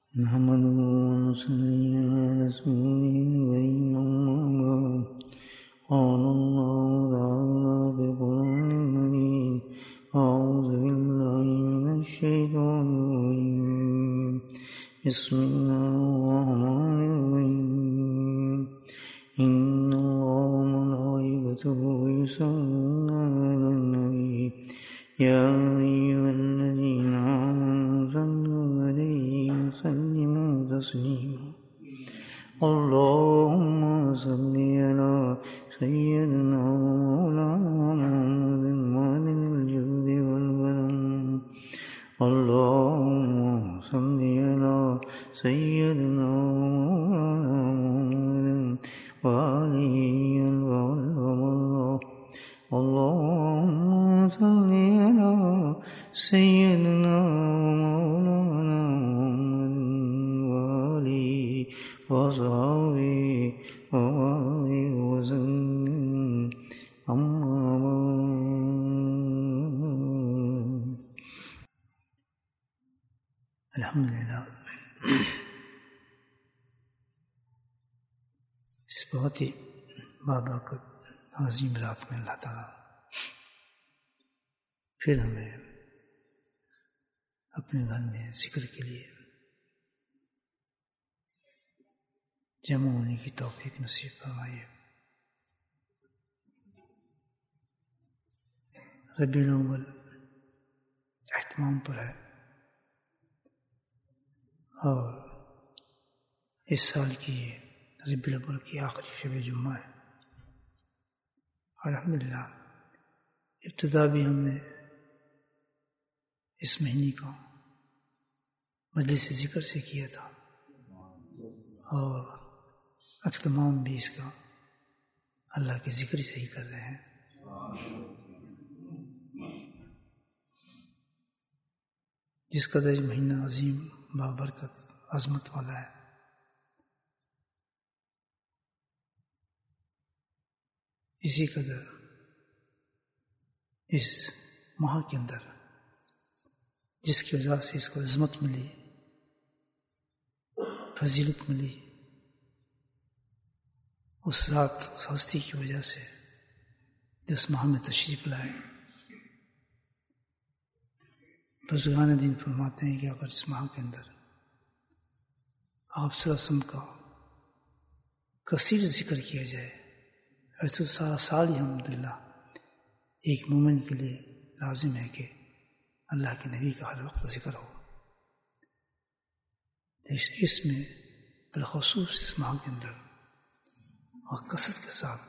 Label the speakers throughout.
Speaker 1: نحمده ونصلي على رسوله الكريم أما بعد قال الله تعالى في القرآن المجيد أعوذ بالله من الشيطان الرجيم بسم الله الرحمن الرحيم إن الله وملائكته يصلون على النبي يا أيها الذين آمنوا صلوا عليه وسلموا تسليما اللهم صل على سيدنا ومولانا محمد معدن الجود والكرم اللهم صل على سيدنا ومولانا محمد وآله وسلم اللهم صل على سيدنا ومولانا محمد وآله وصحبه وبارك وسلم أما بعد الحمدللہ اس بہت ہی بابرکت عظیم رات میں اللہ تعالیٰ پھر ہمیں اپنے گھر میں ذکر کے لیے جمع ہونے کی توفیق نصیب فرمائے۔ ربیع الاول اہتمام پر ہے اور اس سال کی یہ ربیع الاول کی آخری شب جمعہ ہے۔ الحمدللہ ابتدا بھی ہم نے اس مہینے کو مجلس ذکر سے کیا تھا اور اختتام بھی اس کا اللہ کے ذکر سے ہی کر رہے ہیں۔ جس قدر مہینہ عظیم بابرکت عظمت والا ہے، اسی قدر اس ماہ کے اندر جس کی وجہ سے اس کو عظمت ملی، فضیلت ملی، اس ذات اس ہستی کی وجہ سے جو اس ماہ میں تشریف لائے۔ بزرگان دین فرماتے ہیں کہ اگر اس ماہ کے اندر آپ صلی اللہ علیہ وسلم کا کثیر ذکر کیا جائے، ایسے سارا سال ہی الحمدللہ ایک مومن کے لیے لازم ہے کہ اللہ کے نبی کا ہر وقت ذکر ہو۔ اس میں بالخصوص اس ماہ کے اندر اور کثرت کے ساتھ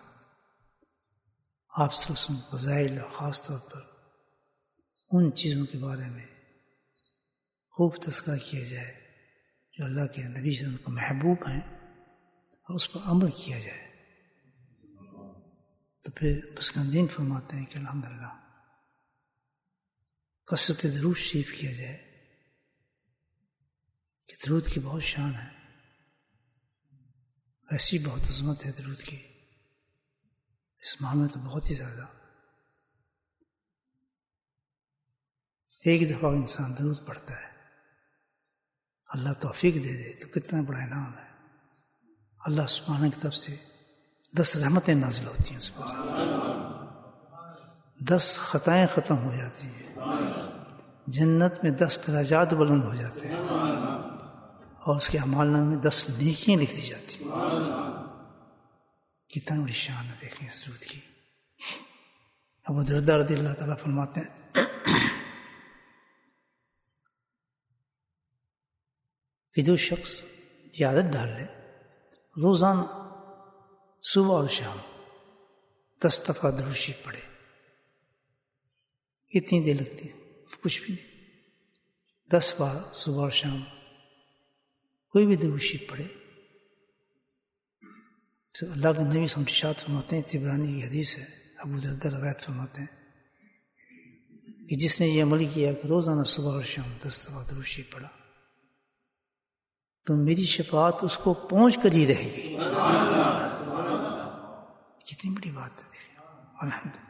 Speaker 1: آپ صلی اللہ علیہ وسلم کے فضائل اور خاص طور پر ان چیزوں کے بارے میں خوب تذکرہ کیا جائے جو اللہ کے نبی صلی اللہ علیہ وسلم کو محبوب ہیں اور اس پر عمل کیا جائے، تو پھر بزرگان فرماتے ہیں کہ الحمدللہ کثرت درود شریف کیا جائے کہ درود کی بہت شان ہے، ایسی بہت عظمت ہے درود کی اس ماہ میں تو بہت ہی زیادہ۔ ایک دفعہ انسان درود پڑھتا ہے، اللہ توفیق دے دے تو کتنا بڑا انعام ہے۔ اللہ سبحانہ کی طرف سے 10 رحمتیں نازل ہوتی ہیں اس پر، 10 خطائیں ختم ہو جاتی ہیں، جنت میں 10 درجات بلند ہو جاتے ہیں اور اس کے اعمال نامے میں 10 نیکیاں لکھ دی جاتی ہیں۔ کتنا بڑی شان ہے، دیکھیں اس درود کی۔ ابو درداء رضی اللہ تعالیٰ فرماتے ہیں کہ جو شخص یہ عادت ڈال لے روزانہ صبح اور شام 10 دفعہ درود شریف پڑھے، اتنی دیر لگتی ہے کچھ بھی نہیں، 10 بار صبح اور شام کوئی بھی درود شریف پڑھے تو اللہ کے نبی صلی اللہ علیہ وسلم ارشاد فرماتے ہیں، طبرانی کی حدیث ہے، ابو درداء روایت فرماتے ہیں کہ جس نے یہ عمل کیا کہ روزانہ صبح اور شام 10 دفعہ درود شریف پڑھا تو میری شفاعت اس کو پہنچ کر ہی رہے گی۔ کتنی بڑی بات ہے، دیکھیں الحمدللہ۔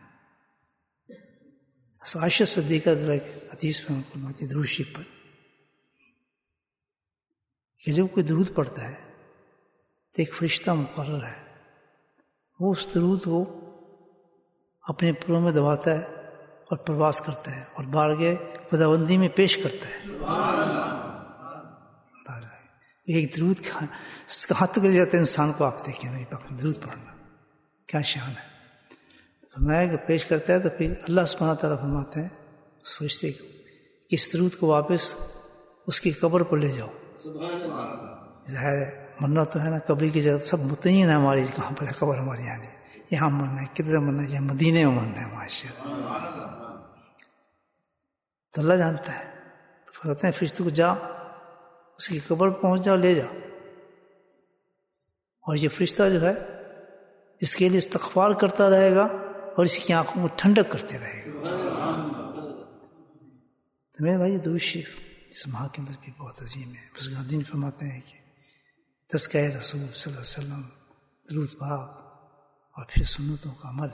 Speaker 1: عائشہ صدیقہ حدیث میں فرماتی درود شریف پر کہ جب کوئی درود پڑھتا ہے تو ایک فرشتہ مقرر ہے، وہ اس درود کو اپنے پروں میں دباتا ہے اور پرواز کرتا ہے اور بارگاہ خداوندی میں پیش کرتا ہے۔ ایک درود کہاں تک لے جاتا ہے انسان کو، آپ دیکھیں نبی پاک درود پڑھنا کیا شان ہے۔ فرمایا کہ پیش کرتا ہے تو پھر اللہ سبحانہ تعالیٰ فرماتے ہیں اس فرشتے کو کہ اس درود کو واپس اس کی قبر پر لے جاؤ۔ ظاہر ہے مرنا تو ہے نا، قبر کی جگہ سب متعین ہے ہماری، کہاں پر ہے قبر ہماری، یہاں مرنا ہے، کتنا مرنا ہے، یہاں مدینے میں مرنا ہے ماشاءاللہ، تو اللہ جانتا ہے۔ تو فرماتے ہیں فرشتے کو جا اس کی قبر پہنچ جاؤ، لے جا، اور یہ فرشتہ جو ہے اس کے لیے استغفار کرتا رہے گا اور اس کی آنکھوں کو ٹھنڈک کرتے رہے گا۔ تو میرے بھائی درود شریف اس ماہ کے اندر بھی بہت عظیم ہے۔ بزرگان دین فرماتے ہیں کہ تذکرہ رسول صلی اللہ علیہ وسلم، درود پاک اور پھر سنتوں کا عمل،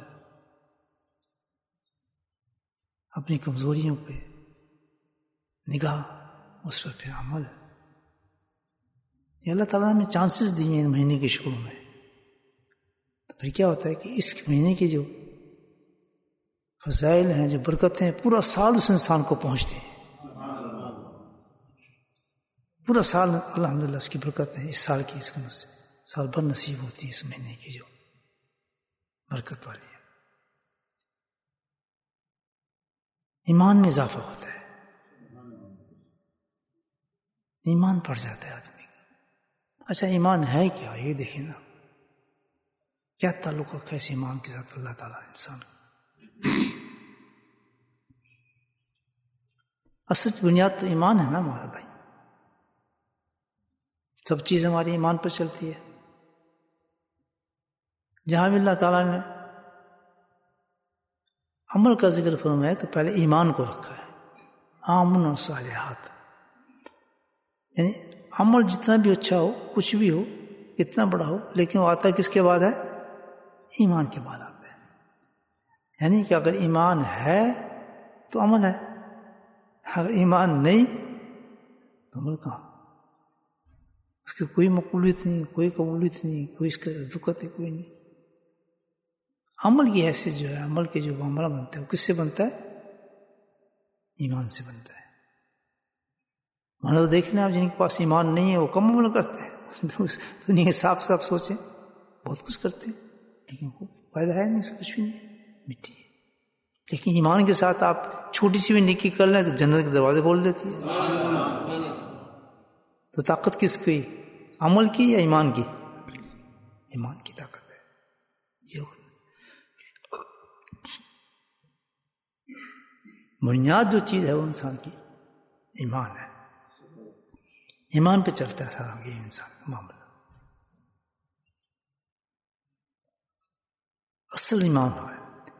Speaker 1: اپنی کمزوریوں پہ نگاہ، اس پر پھر عمل، یہ اللہ تعالیٰ نے چانسز دیے ہیں ان مہینے کی شکلوں میں۔ تو پھر کیا ہوتا ہے کہ اس مہینے کی جو فضائل ہیں، جو برکتیں ہیں، پورا سال اس انسان کو پہنچتی ہیں، پورا سال الحمدللہ اس کی برکت ہے، اس سال کی اس کو سال بھر نصیب ہوتی ہے، اس مہینے کی جو برکت والی ہے۔ ایمان میں اضافہ ہوتا ہے، ایمان بڑھ جاتا ہے آدمی کا۔ اچھا ایمان ہے کیا، یہ دیکھیں نا کیا تعلق رکھا ہے اس ایمان کے ساتھ اللہ تعالیٰ انسان کو۔ اصل بنیاد تو ایمان ہے نا ہمارا بھائی، سب چیز ہماری ایمان پر چلتی ہے۔ جہاں بھی اللہ تعالیٰ نے عمل کا ذکر فرمایا تو پہلے ایمان کو رکھا ہے، آمن و صالحات، یعنی عمل جتنا بھی اچھا ہو، کچھ بھی ہو، کتنا بڑا ہو، لیکن وہ آتا کس کے بعد ہے؟ ایمان کے بعد آتا ہے۔ یعنی کہ اگر ایمان ہے تو عمل ہے، اگر ایمان نہیں تو عمل کہاں، اس کی کوئی مقبولیت نہیں، کوئی قبولیت نہیں، کوئی اس کا رکت ہے، کوئی نہیں۔ عمل کی حیثیت جو ہے، عمل کے جو معاملہ بنتا ہے وہ کس سے بنتا ہے؟ ایمان سے بنتا ہے۔ مانو دیکھ لیں آپ جن کے پاس ایمان نہیں ہے وہ کم عمل کرتے ہیں، دنیا کے صاف صاف سوچیں، بہت کچھ کرتے ہیں لیکن فائدہ ہے نہیں، اس کا کچھ بھی نہیں، مٹی ہے۔ لیکن ایمان کے ساتھ آپ چھوٹی سی بھی نیکی کر لیں تو جنت کے دروازے کھول دیتی ہے۔ تو طاقت کس کی، عمل کی یا ایمان کی؟ ایمان کی طاقت ہے یہ۔ بنیاد جو چیز ہے وہ انسان کی ایمان ہے، ایمان پہ چلتا ہے سارا یہ انسان کا معاملہ۔ اصل ایمان ہے،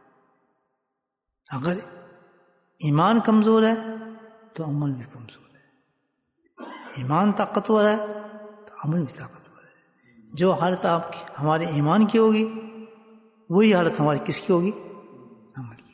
Speaker 1: اگر ایمان کمزور ہے تو عمل بھی کمزور ہے، ایمان طاقتور ہے تو عمل بھی طاقتور ہے۔ جو حالت آپ کی ہمارے ایمان کی ہوگی وہی حالت ہماری کس کی ہوگی؟ عمل کی ہوگی۔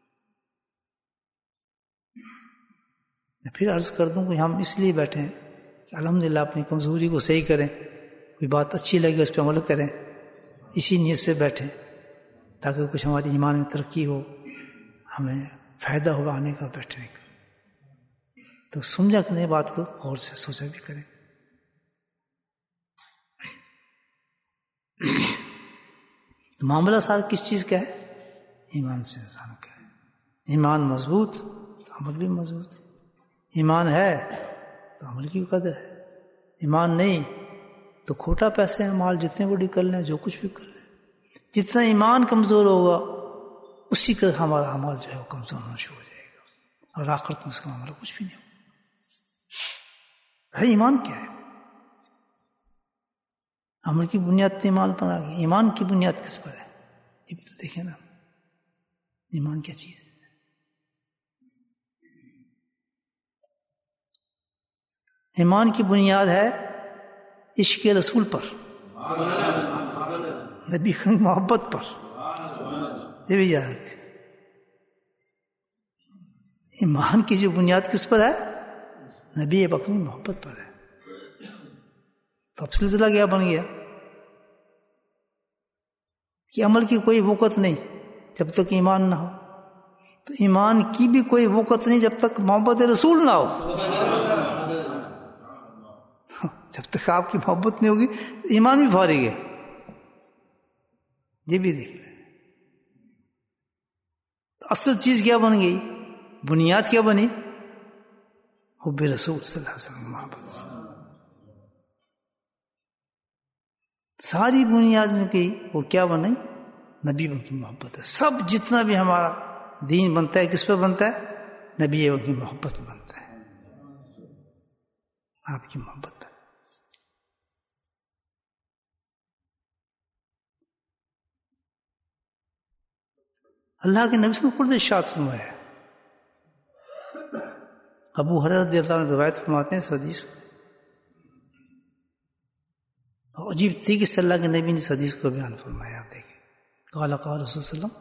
Speaker 1: پھر عرض کر دوں کہ ہم اس لیے بیٹھے ہیں کہ الحمدللہ اپنی کمزوری کو صحیح کریں، کوئی بات اچھی لگے اس پہ عمل کریں، اسی نیت سے بیٹھیں تاکہ کچھ ہماری ایمان میں ترقی ہو، ہمیں فائدہ ہو آنے کا، بیٹھنے کا۔ تو سمجھا کہ نہیں بات کو، غور سے سوچا بھی کریں۔ معاملہ سارا کس چیز کا ہے؟ ایمان سے انسان کا ہے۔ ایمان مضبوط تو عمل بھی مضبوط ہے، ایمان ہے تو عمل کی قدر ہے، ایمان نہیں تو کھوٹا پیسے ہیں، مال جتنے بڑی کر لیں، جو کچھ بھی کر لیں، جتنا ایمان کمزور ہوگا اسی کا ہمارا عمل جو ہے وہ کمزور ہونا شروع ہو جائے گا، اور آخرت میں اس کا معاملہ کچھ بھی نہیں ہوگا۔ ہے ایمان کیا ہے؟ عمل کی بنیاد تو ایمان پر آ گئی، ایمان کی بنیاد کس پر ہے؟ یہ بھی تو دیکھیں نا، ایمان کیا چیز ہے؟ ایمان کی بنیاد ہے عشق رسول پر، نبی کی محبت پر۔ یہ بھی یاد رکھیں، ایمان کی جو بنیاد کس پر ہے؟ نبی پاک کی محبت پر ہے۔ تو اب سلسلہ کیا بن گیا کہ عمل کی کوئی وقت نہیں جب تک ایمان نہ ہو. تو ایمان کی بھی کوئی وقت نہیں جب تک محبت رسول نہ ہو. جب تک آپ کی محبت نہیں ہوگی ایمان بھی فارغ ہے. یہ بھی دیکھ رہے. اصل چیز کیا بن گئی, بنیاد کیا بنی؟ حب رسول صلی اللہ علیہ وسلم محبت. ساری بنیاد میں کی وہ کیا بنی؟ نبی کی محبت ہے. سب جتنا بھی ہمارا دین بنتا ہے کس پہ بنتا ہے؟ نبی کی محبت بنتا ہے, آپ کی محبت ہے. اللہ کے نبی سے خود ارشاد فرمایا. ابو ہریرہ رضی اللہ عنہ روایت فرماتے ہیں اس حدیث کو. عجیب طریقے سے اللہ کے نبی نے اس حدیث کو بیان فرمایا. آپ دیکھیں, قال قال رسول صلی اللہ علیہ وسلم,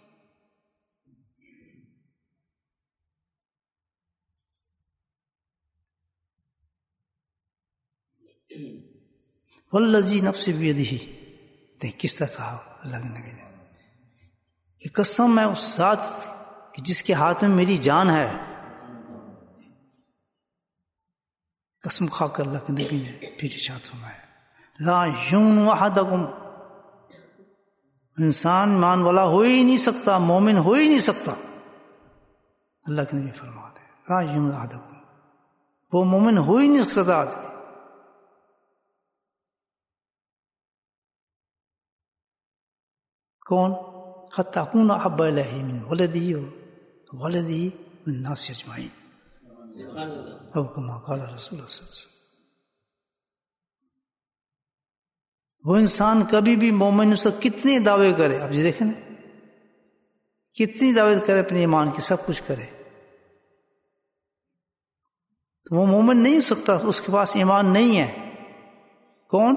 Speaker 1: والذی نفسی بیدہ. دیکھ کس طرح کہا اللہ کے نبی نے کہ قسم ہے اس ذات کہ جس کے ہاتھ میں میری جان ہے. قسم کھا کر اللہ کے نبی نے پھر ارشاد فرمایا, لا یؤمن احدکم, انسان ایمان والا ہو ہی نہیں سکتا, مومن ہو ہی نہیں سکتا. اللہ کے نبی فرما دے لا یؤمن احدکم, وہ مومن ہو ہی نہیں سکتا آدمی. کون؟ حتی اکون احب الیہ من ولدہ وولدہ والناس اجمعین, او کما قال رسول اللہ صلی اللہ علیہ وسلم. وہ انسان کبھی بھی مومن سے کتنے دعوے کرے, اب یہ دیکھیں نا, کتنی دعوے کرے اپنے ایمان کی, سب کچھ کرے, تو وہ مومن نہیں ہو سکتا, اس کے پاس ایمان نہیں ہے. کون؟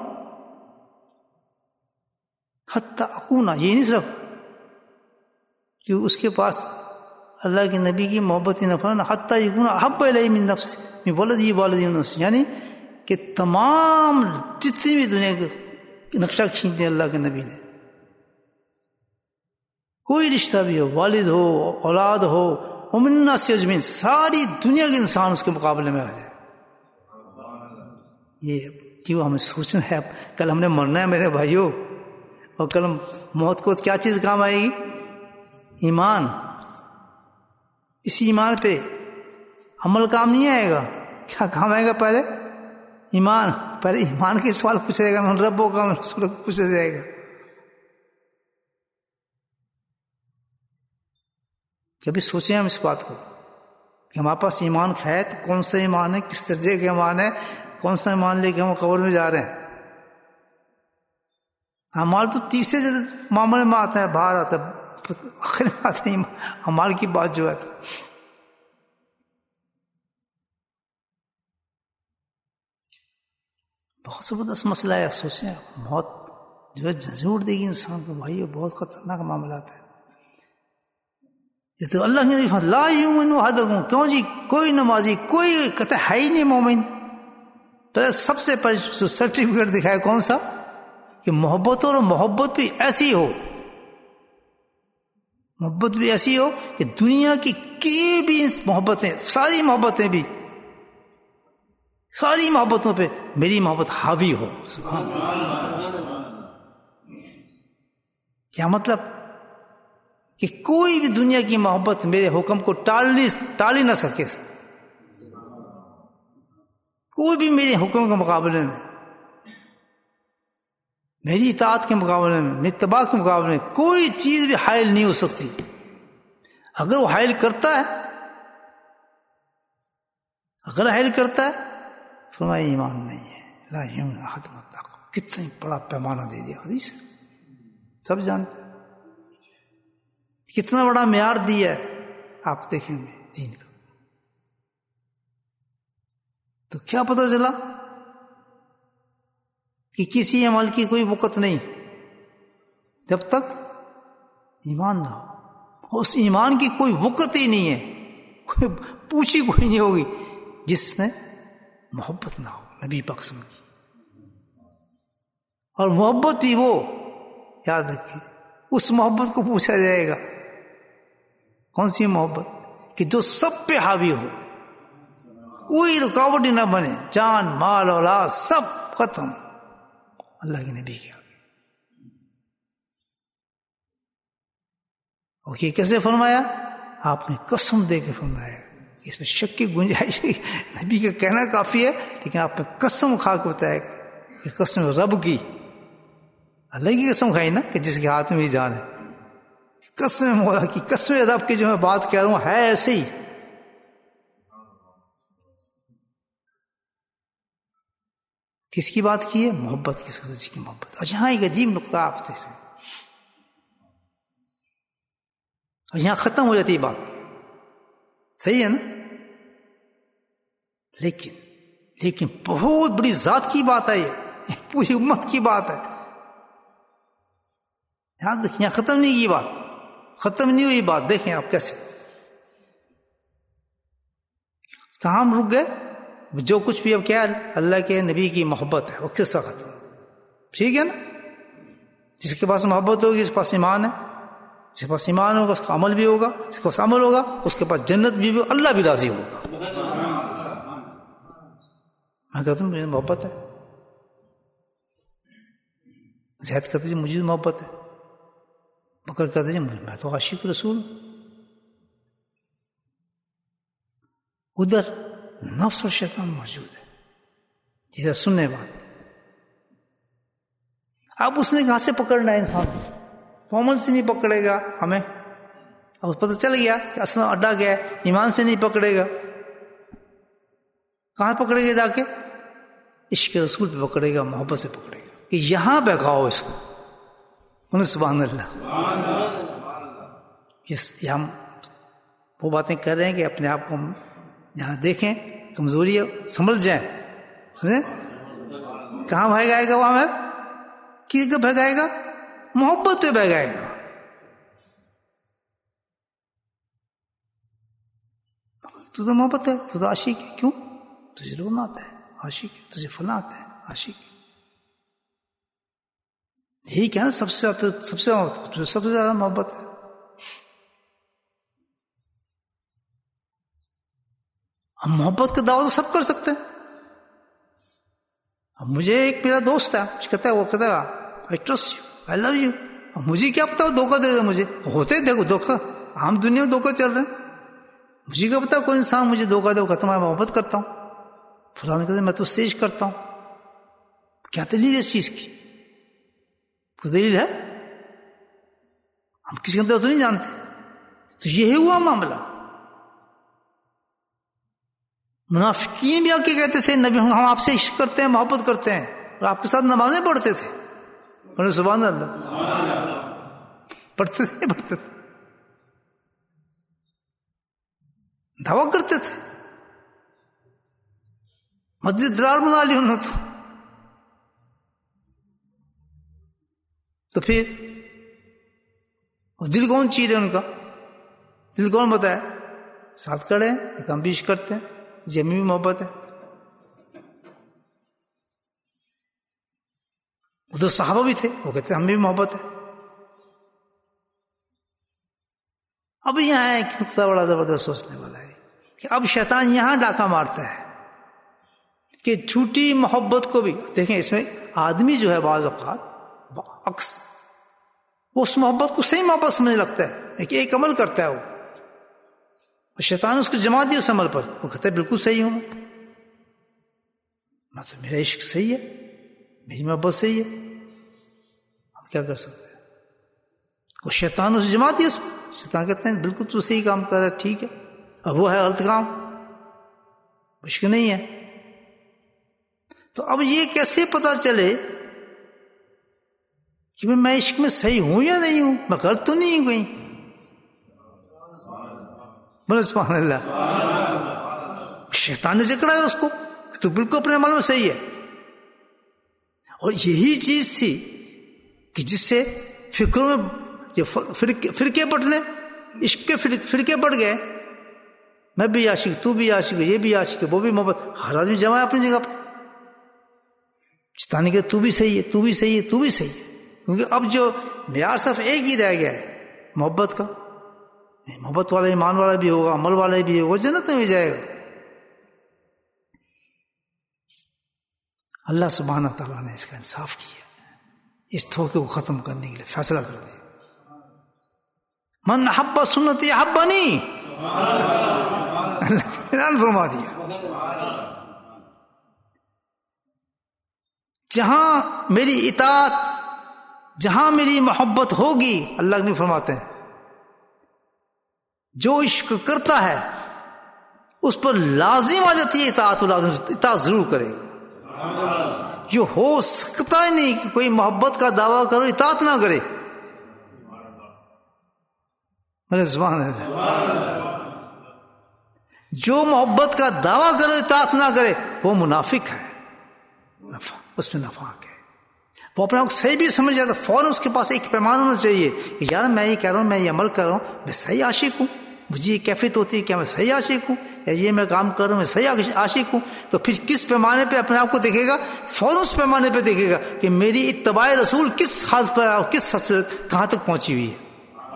Speaker 1: حتی اکونا, یہ نہیں صرف کہ اس کے پاس اللہ کے نبی کی محبت نہ فرنا, حتی یکونا احب الیہ من نفس من ولدہ والدہ والناس, یعنی کہ تمام جتنی بھی دنیا کے نقشہ کھینچتے ہیں اللہ کے نبی نے, کوئی رشتہ بھی ہو, والد ہو, اولاد ہو, ومن الناس اجمعین, ساری دنیا کے انسان اس کے مقابلے میں آ جائے. یہ کیوں ہمیں سوچنا ہے, اب کل ہم نے مرنا ہے میرے بھائیوں, اور کل موت کو کیا چیز کام آئے گی؟ ایمان. اسی ایمان پہ عمل کام نہیں آئے گا. کیا کام آئے گا؟ پہلے ایمان. پہلے ایمان کے سوال پوچھا جائے گا, من ربوں کا, رسول کو پوچھا جائے گا. کبھی سوچیں ہم اس بات کو کہ ہمارے پاس ایمان ہے تو کون سا ایمان ہے, کس درجے کا ایمان ہے, کون سا ایمان لے کے ہم قبر میں جا رہے ہیں. امال تو تیسرے معاملے میں آتا ہے, باہر آتا ہے, آخر میں آتا ہے امال کی بات جو ہے. تو بہت زبردست مسئلہ ہے. سوچیں, بہت جو ہے جھنجھوڑ دے گی انسان کو بھائی, بہت خطرناک معاملات ہے. اس تو اللہ نے لا یؤمن احدکم, کیوں جی کوئی نمازی, کوئی کہتا ہے ہی نہیں مومن. تو سب سے پہلے سرٹیفکیٹ دکھایا کون سا, کہ محبت اور محبت بھی ایسی ہو, محبت بھی ایسی ہو کہ دنیا کی بھی محبتیں, ساری محبتیں بھی, ساری محبتوں پہ میری محبت حاوی ہو. سبحان اللہ. کیا مطلب؟ کہ کوئی بھی دنیا کی محبت میرے حکم کو ٹال ہی نہ سکے. کوئی بھی میرے حکم کے مقابلے میں, میری اطاعت کے مقابلے میں, میری اتباع کے مقابلے میں کوئی چیز بھی حائل نہیں ہو سکتی. اگر وہ حائل کرتا ہے, اگر حائل کرتا ہے, فرمایا ایمان نہیں ہے. لا یؤمن احدکم حتی اکون. کتنا بڑا پیمانہ دے دیا حدیث, سب جانتے ہیں کتنا بڑا معیار دیا ہے. آپ دیکھیں گے دین کا, تو کیا پتہ چلا کہ کسی عمل کی کوئی وقت نہیں جب تک ایمان نہ ہو. اس ایمان کی کوئی وقت ہی نہیں ہے, کوئی پوچھی کوئی نہیں ہوگی جس میں محبت نہ ہو نبی پاک کی. اور محبت بھی وہ، یاد رکھیے اس محبت کو پوچھا جائے گا کون سی محبت کہ جو سب پہ حاوی ہو، کوئی رکاوٹ ہی نہ بنے، جان مال اولاد سب ختم اللہ کے نبی کے آگے۔ اور یہ کیسے فرمایا؟ آپ نے قسم دے کے فرمایا، اس میں شک کی گنجائش ہے، نبی کا کہنا کافی ہے لیکن آپ نے قسم کھا کے بتایا کہ قسم رب کی، اللہ کی قسم کھائی نا کہ جس کے ہاتھ میں جان ہے، قسم مولا کی، قسم رب کی جو میں بات کہہ رہا ہوں ہے ایسے ہی۔ کس کی بات کی ہے؟ محبت کی، سچ کی محبت۔ اور یہاں ایک عجیب نقطہ آپ سے، اور یہاں ختم ہو جاتی ہے بات، صحیح ہے نا؟ لیکن بہت بڑی ذات کی بات ہے، یہ پوری امت کی بات ہے، یاد رکھیں، یہاں ختم نہیں کی بات، ختم نہیں ہوئی بات۔ دیکھیں آپ کیسے، کہاں ہم رک گئے؟ جو کچھ بھی اب کیا اللہ کے نبی کی محبت ہے وہ قصہ ختم، ٹھیک ہے نا؟ جس کے پاس محبت ہوگی اس کے پاس ایمان ہے، جس کے پاس ایمان ہوگا اس کا عمل بھی ہوگا، جس کے پاس عمل ہوگا اس کے پاس جنت بھی ہوگا، اللہ بھی راضی ہوگا۔ میں کہتا ہوں مجھے محبت ہے، زید کہتے ہیں مجھے محبت ہے، بکر کہتے ہیں میں تو عاشق رسول ہوں۔ ادھر نفس اور شیطان موجود ہے، جیسا سننے بات۔ اب اس نے کہاں سے پکڑنا ہے انسان کو؟ عمل سے نہیں پکڑے گا ہمیں، اور پتہ چل گیا کہ اصل اڈا گیا ہے، ایمان سے نہیں پکڑے گا، کہاں پکڑے گا؟ جا کے عشق رسول پہ پکڑے گا، محبت پہ پکڑے گا کہ یہاں بہکاؤ اس کو۔ سبحان اللہ۔ یہ ہم وہ باتیں کر رہے ہیں کہ اپنے آپ کو جہاں دیکھیں کمزوری ہے سمجھ جائیں، سمجھیں کہاں بھگائے گا؟ وہاں میں کس کا بھگائے گا؟ محبت پہ بھگائے گا۔ تو تو محبت ہے، تو عاشق ہے، کیوں؟ تجھے رونا آتا ہے عاشق ہے، تجھے فلاں آتا ہے عاشق ہے۔ یہی کیا نا سب سے زیادہ محبت ہے۔ ہم محبت کا دعویٰ سب کر سکتے ہیں۔ اب مجھے ایک میرا دوست ہے، کہتا ہے وہ کہتا ہے I trust you, I love you. اب مجھے کیا پتا وہ دھوکہ دے دے مجھے، ہوتے دیکھو دھوکہ، عام دنیا میں دھوکہ چل رہے ہیں، مجھے کیا پتا کوئی انسان مجھے دھوکہ دے، وہ کہتا میں محبت کرتا ہوں فلاں، کہتے میں تو سیج کرتا ہوں۔ کیا دلیل ہے اس چیز کی؟ کوئی دلیل ہے؟ ہم کسی کے اندر تو نہیں جانتے۔ تو یہی ہوا معاملہ۔ منافقین بھی آ کے کہتے تھے نبی ہم آپ سے عشق کرتے ہیں، محبت کرتے ہیں، اور آپ کے ساتھ نمازیں پڑھتے تھے۔ سبحان اللہ، پڑھتے تھے دعویٰ کرتے تھے، مسجد درار بنا لی انہوں نے۔ تو پھر دل کون چیز ہے ان کا؟ دل کون بتایا؟ ساتھ کھڑے ہیں، ایک ہم بھی عشق کرتے ہیں، جمی بھی محبت ہے۔ ادھر صحابہ بھی تھے، وہ کہتے ہیں ہم بھی محبت ہے۔ اب یہاں ایک نقطہ بڑا زبردست سوچنے والا ہے کہ اب شیطان یہاں ڈاکہ مارتا ہے کہ جھوٹی محبت کو بھی دیکھیں، اس میں آدمی جو ہے بعض اوقات عکس وہ اس محبت کو صحیح محبت سمجھنے لگتا ہے کہ ایک عمل کرتا ہے وہ، شیطان اس کو جما دیا اس عمل پر، وہ کہتا ہے بالکل صحیح ہوں میں تو، میرا عشق صحیح ہے، میری محبت صحیح ہے۔ ہم کیا کر سکتے ہیں؟ وہ شیطان اسے جما دیا اس پر، شیطان کہتے ہیں بالکل تو صحیح کام کر رہا ہے، ٹھیک ہے، اب وہ ہے غلط کام، عشق نہیں ہے۔ تو اب یہ کیسے پتا چلے کہ میں عشق میں صحیح ہوں یا نہیں ہوں، میں غلط تو نہیں ہوں کہیں؟ بولے سبحان اللہ۔ شیطان نے جکڑا ہے اس کو، تو بالکل اپنے عمل میں صحیح ہے۔ اور یہی چیز تھی کہ جس سے فکروں میں فرقے بٹنے، عشق کے فرقے بڑھ گئے، میں بھی عاشق، تو بھی عاشق، یہ بھی عاشق، وہ بھی محبت، ہر آدمی جمع ہے اپنی جگہ پر، شیطان کہ تو بھی صحیح ہے، تو بھی صحیح ہے، تو بھی صحیح ہے، کیونکہ اب جو معیار صرف ایک ہی رہ گیا ہے محبت کا. محبت والا ایمان والا بھی ہوگا، عمل والا بھی ہوگا، جنت میں بھی جائے گا. اللہ سبحانہ تعالیٰ نے اس کا انصاف کیا، اس دھوکے کو ختم کرنے کے لیے فیصلہ کر دیا. من احب سنتی احبنی، اللہ نے اعلان فرما دیا. جہاں میری اطاعت، جہاں میری محبت ہوگی، اللہ نے فرماتے ہیں جو عشق کرتا ہے اس پر لازم آ جاتی ہے اطاعت، اطاعت ضرور کرے گا. یہ ہو سکتا ہی نہیں کہ کوئی محبت کا دعویٰ کرو اطاعت نہ کرے. میرے زبان ہے، جو محبت کا دعویٰ کرو اطاعت نہ کرے وہ منافق ہے، اس میں نفاق ہے. وہ اپنے آپ کو صحیح بھی سمجھ جاتا، فوراً اس کے پاس ایک پیمانہ ہونا چاہیے کہ یار میں یہ کہہ رہا ہوں، میں یہ عمل کر رہا ہوں، میں صحیح عاشق ہوں، مجھے یہ کیفیت ہوتی ہے کہ میں صحیح عاشق ہوں، یا یہ میں کام کر رہا ہوں میں صحیح عاشق ہوں. تو پھر کس پیمانے پہ اپنے آپ کو دیکھے گا؟ فوراً اس پیمانے پہ دیکھے گا کہ میری اتباع رسول کس حالت پر اور کس حد سے کہاں تک پہنچی ہوئی ہے.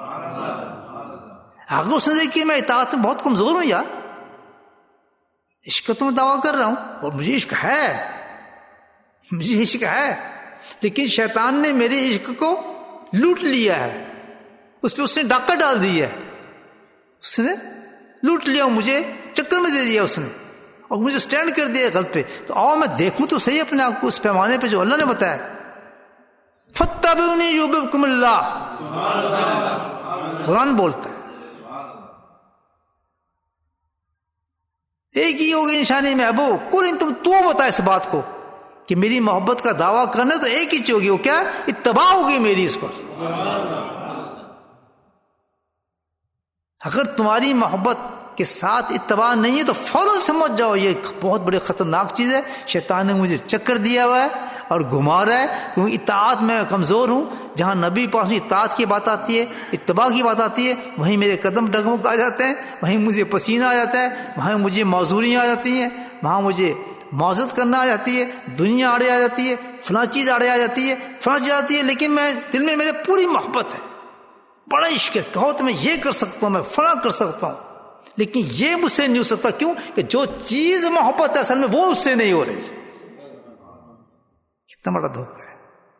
Speaker 1: اگر اس نے دیکھی میں اطاعت میں بہت کمزور ہوں، یار عشق تو میں دعویٰ کر رہا ہوں اور مجھے عشق ہے، مجھے عشق ہے، لیکن شیطان نے میرے عشق کو لوٹ لیا ہے، اس پہ اس نے ڈاکہ ڈال دیا ہے، اس نے لوٹ لیا، مجھے چکر میں دے دیا اس نے، اور مجھے سٹینڈ کر دیا غلط پہ. تو آؤ میں دیکھوں تو صحیح اپنے آپ کو اس پیمانے پہ جو اللہ نے بتایا. فاتبعونی یحببکم اللہ، قرآن بولتا ہے. ایک ہی ہوگی نشانی محبوب کل ان تم تو بتا اس بات کو کہ میری محبت کا دعویٰ کرنا تو ایک ہی چیز ہوگی، وہ کیا؟ اتباع ہوگی میری اس پر. اگر تمہاری محبت کے ساتھ اتباع نہیں ہے تو فوراً سمجھ جاؤ یہ بہت بڑی خطرناک چیز ہے. شیطان نے مجھے چکر دیا ہوا ہے اور گھما رہا ہے، کیونکہ اطاعت میں کمزور ہوں. جہاں نبی پاس اطاعت کی بات آتی ہے، اتباع کی بات آتی ہے، وہیں میرے قدم ڈگمگ آ جاتے ہیں، وہیں مجھے پسینہ آ جاتا ہے، وہاں مجھے معذوریاں آ جاتی ہیں، وہاں مجھے معذرت کرنا آ جاتی ہے، دنیا آڑے آ جاتی ہے، فلاں چیز آڑے آ جاتی ہے، فلاں چیز آتی ہے. لیکن میں دل میں میرے پوری محبت ہے، بڑا عشق ہے، کہو تو میں یہ کر سکتا ہوں، میں فلاں کر سکتا ہوں، لیکن یہ مجھ سے نہیں ہو سکتا. کیوں؟ کہ جو چیز محبت ہے اصل میں وہ اس سے نہیں ہو رہی. کتنا بڑا دھوکہ ہے.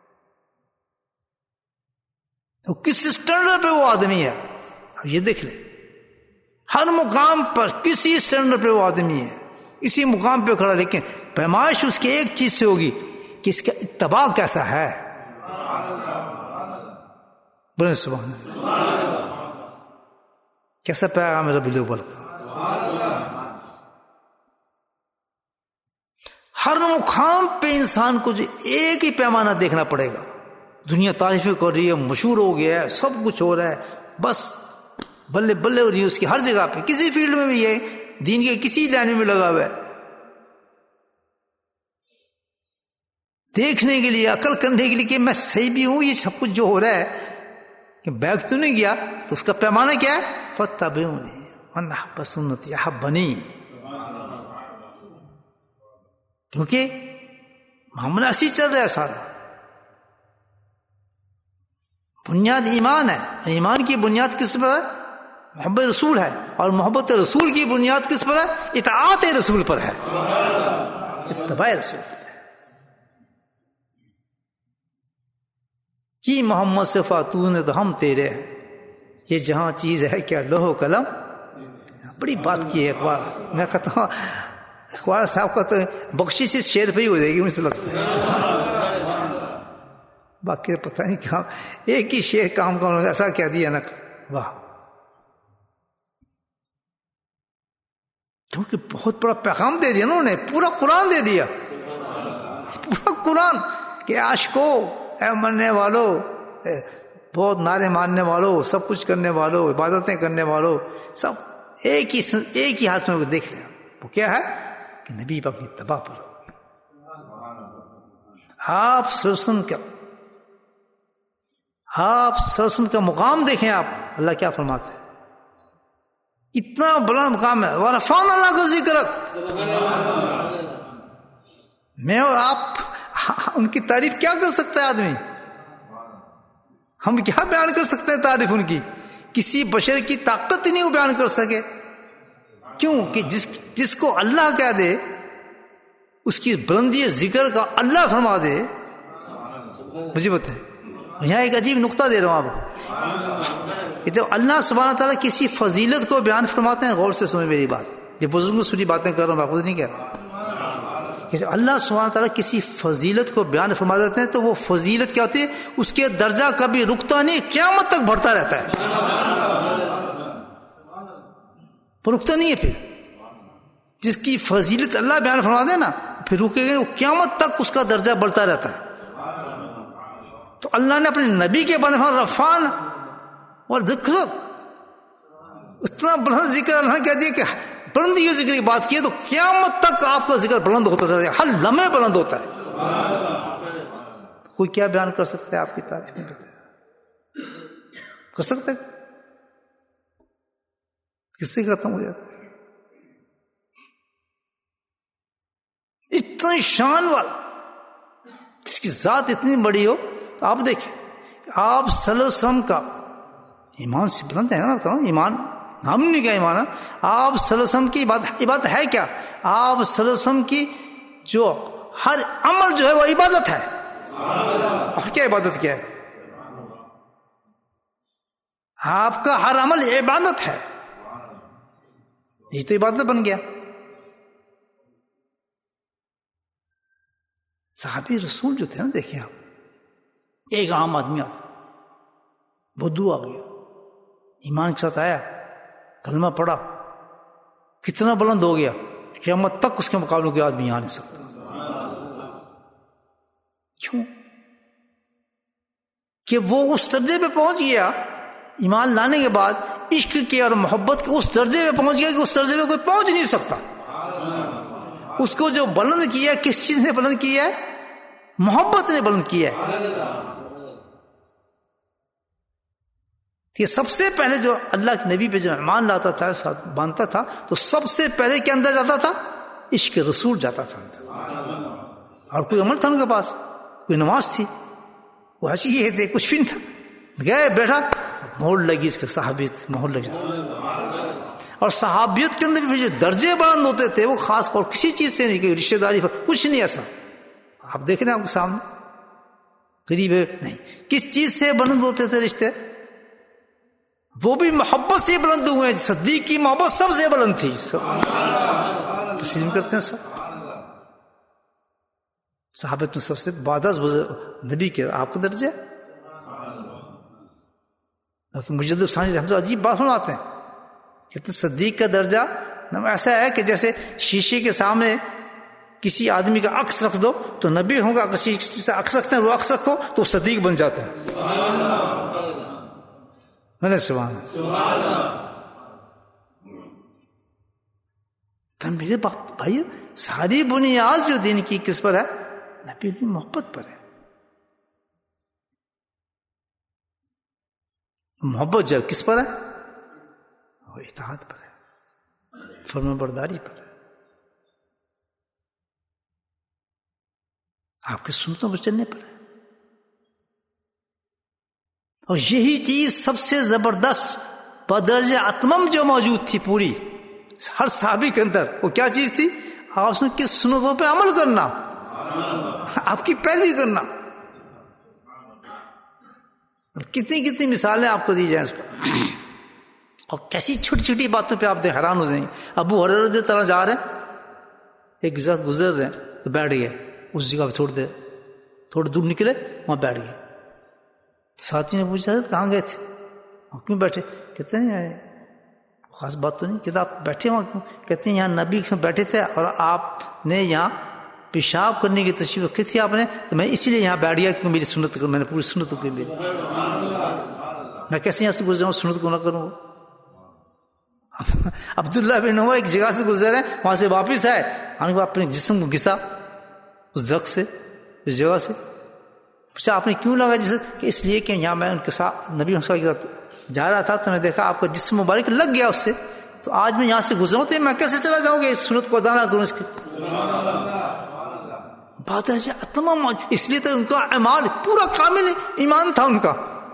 Speaker 1: تو کس اسٹینڈرڈ پہ وہ آدمی ہے، اب یہ دیکھ لے. ہر مقام پر کسی اسٹینڈرڈ پہ وہ آدمی ہے، اسی مقام پہ کھڑا، لیکن پیمائش اس کی ایک چیز سے ہوگی کہ اس کا اتباع کیسا ہے. بولے سبحان اللہ. کیسا پیغام ہے ربیع الاول کا. ہر مقام پہ انسان کو جو ایک ہی پیمانہ دیکھنا پڑے گا. دنیا تعریفیں کر رہی ہے، مشہور ہو گیا ہے، سب کچھ ہو رہا ہے، بس بلے بلے ہو رہی ہے اس کی ہر جگہ پہ، کسی فیلڈ میں بھی ہے، دین کے کسی لائن میں لگا ہوا ہے. دیکھنے کے لیے، عقل کرنے کے لیے کہ میں صحیح بھی ہوں، یہ سب کچھ جو ہو رہا ہے کہ بیک تو نہیں گیا، تو اس کا پیمانہ کیا ہے؟ فاتبعونی من احب سنتی احبنی. کیونکہ معاملہ ایسی چل رہا ہے سارا. بنیاد ایمان ہے، ایمان کی بنیاد کس پر ہے؟ محبت رسول ہے، اور محبت رسول کی بنیاد کس پر ہے؟ اطاعت رسول پر ہے، اتباع رسول پر ہے. کی محمد سے فاتون تو ہم تیرے ہیں، یہ جہاں چیز ہے کیا لوح و قلم. بڑی بات کی ہے اقبال. میں کہتا ہوں اقبال صاحب کا تو بخشش سے شعر پہ ہی ہو جائے گی مجھے لگتا ہے، باقی پتہ نہیں کہاں ایک ہی شعر کام کا ایسا کہہ دیا نا، واہ. کیونکہ بہت بڑا پیغام دے دیا نا انہوں نے، پورا قرآن دے دیا، پورا قرآن کہ عاشقو، اے مرنے والو، بہت نعرے ماننے والوں، سب کچھ کرنے والوں، عبادتیں کرنے والوں، سب ایک ہی ہاتھ میں دیکھ رہے ہیں. وہ کیا ہے کہ نبی پاک کی اتباع پر ہوگی. آپ سرسن کا مقام دیکھیں آپ، اللہ کیا فرماتے ہیں، اتنا بڑا مقام ہے. ورفعنا اللہ کا ذکرک. میں اور آپ ان کی تعریف کیا کر سکتا ہے آدمی؟ ہم کیا بیان کر سکتے ہیں تعریف ان کی؟ کسی بشر کی طاقت ہی نہیں وہ بیان کر سکے. کیوں کہ جس کو اللہ کہہ دے اس کی بلندی ذکر کا اللہ فرما دے. مجھے بتائیں، یہاں ایک عجیب نقطہ دے رہا ہوں آپ کو کہ جب اللہ سبحانہ تعالیٰ کسی فضیلت کو بیان فرماتے ہیں، غور سے سنیں میری بات، یہ بزرگوں سے سنی باتیں کر رہا ہوں، میں خود نہیں کہہ رہا. کہ اللہ سبحانہ تعالیٰ کسی فضیلت کو بیان فرما دیتے ہیں تو وہ فضیلت کیا ہوتی ہے؟ اس کے درجہ کبھی رکتا نہیں، قیامت تک بڑھتا رہتا ہے، رکتا نہیں ہے. پھر جس کی فضیلت اللہ بیان فرما دے نا، پھر رکے گا، وہ قیامت تک اس کا درجہ بڑھتا رہتا ہے. تو اللہ نے اپنے نبی کے بارے میں رفعنا والذکر، اتنا بلند ذکر اللہ نے کہہ دیا کہ بلندی ذکر کی بات کی ہے تو قیامت تک آپ کا ذکر بلند ہوتا ہے، ہر لمحے بلند ہوتا ہے. کوئی کیا بیان کر سکتا ہے آپ کی تعریف نہیں بتایا؟ کر سکتا ہے؟ کس سے ختم ہو جاتا ہے؟ اتنی شان والا، جس کی ذات اتنی بڑی ہو. آپ دیکھیں آپ صلی اللہ علیہ وسلم کا ایمان سے بلند ہے نا، بتاؤ ایمان ہم نہیں کیا ایمان ہے. آپ صلی اللہ علیہ وسلم کی عبادت ہے کیا؟ آپ صلی اللہ علیہ وسلم کی جو ہر عمل جو ہے وہ عبادت ہے. اور کیا عبادت کیا ہے؟ آپ کا ہر عمل عبادت ہے، یہ تو عبادت بن گیا. صحابی رسول جو تھے نا، دیکھیں آپ، ایک عام آدمی آتا، بدو آ گیا، ایمان کے ساتھ آیا، کلمہ پڑھا، کتنا بلند ہو گیا، قیامت تک اس کے مقابلے کوئی آدمی آ نہیں سکتا. کیوں؟ کہ وہ اس درجے پہ پہنچ گیا ایمان لانے کے بعد، عشق کے اور محبت کے اس درجے پہ پہنچ گیا کہ اس درجے پہ کوئی پہنچ نہیں سکتا. اس کو جو بلند کیا ہے، کس چیز نے بلند کیا ہے؟ محبت نے بلند کیا ہے. کہ سب سے پہلے جو اللہ کے نبی پہ جو ایمان لاتا تھا، ساتھ باندھتا تھا، تو سب سے پہلے کے اندر جاتا تھا عشق رسول جاتا تھا. اور کوئی عمل تھا ان کے پاس، کوئی نماز تھی، وہ حج کیے تھے، کچھ بھی نہیں تھا. گئے بیٹھا، مہر لگی اس کے صحابیت، مہر لگ جاتا تھا. اور صحابیت کے اندر بھی جو درجے بلند ہوتے تھے وہ خاص طور کسی چیز سے نہیں، کہ رشتہ داری پر کچھ نہیں ایسا. آپ دیکھ رہے ہیں آپ کے سامنے، قریب ہے نہیں، کس چیز سے بلند ہوتے تھے رشتے؟ وہ بھی محبت سے بلند ہوئے ہیں. صدیق کی محبت سب سے بلند تھی، تسلیم کرتے ہیں سب. صحابت میں سب سے بعد از نبی کے آپ کا درجہ. لیکن مجدد ثانی ہم تو عجیب بات سناتے ہیں، کہتے ہیں صدیق کا درجہ ایسا ہے کہ جیسے شیشے کے سامنے کسی آدمی کا عکس رکھ دو تو نبی ہوگا، کسی سے عکس رکھتے ہیں وہ عکس رکھو تو صدیق بن جاتا ہے. سبحان تو میرے بات بھائی، ساری بنیاد جو دین کی کس پر ہے؟ نبی کی محبت پر ہے. محبت جو کس پر ہے؟ وہ اطاعت پر ہے، فرمان برداری پر ہے، آپ کی سنتوں پر چلنے پر ہے. اور یہی چیز سب سے زبردست بدرجہ اتمم جو موجود تھی پوری ہر صحابی کے اندر، وہ کیا چیز تھی؟ آپ نے کس سنتوں پہ عمل کرنا، آپ کی پیروی کرنا. کتنی کتنی مثالیں آپ کو دی جائیں اس پر، اور کیسی چھوٹی چھوٹی باتوں پہ آپ حیران ہو جائیں گے. ابو ہریرہ رضی اللہ عنہ جا رہے ہیں، ایک گزر رہے ہیں تو بیٹھ گئے اس جگہ پہ، تھوڑی دور نکلے، وہاں بیٹھ گئے. ساتھی نے پوچھا کہاں گئے تھے، کیوں بیٹھے؟ کہتے ہیں خاص بات تو نہیں. کہتے آپ بیٹھے وہاں کیوں؟ کہتے ہیں یہاں نبی بیٹھے تھے اور آپ نے یہاں پیشاب کرنے کی تشریف رکھی تھی آپ نے، تو میں اسی لیے یہاں بیٹھ گیا کیونکہ میری سنت میں نے پوری سنت کی، میں کیسے یہاں سے گزر جاؤں، سنت کو نہ کروں. عبداللہ بن عمر ایک جگہ سے گزرے، وہاں سے واپس آئے، اپنے جسم کو گھسا اس درخت سے، اس جگہ سے. پوچھا آپ نے کیوں لگا جسے؟ کہ اس لیے کہ یہاں میں ان کے ساتھ نبی کے ساتھ جا رہا تھا تو میں دیکھا آپ کا جسم مبارک لگ گیا اس سے، تو آج میں یہاں سے گزروں تو میں کیسے چلا جاؤں گا، اس سنت کو ادا نہ کروں اس کی. بات ہے تمام، اس لیے تو ان کا اعمال پورا کامل ایمان تھا ان کا.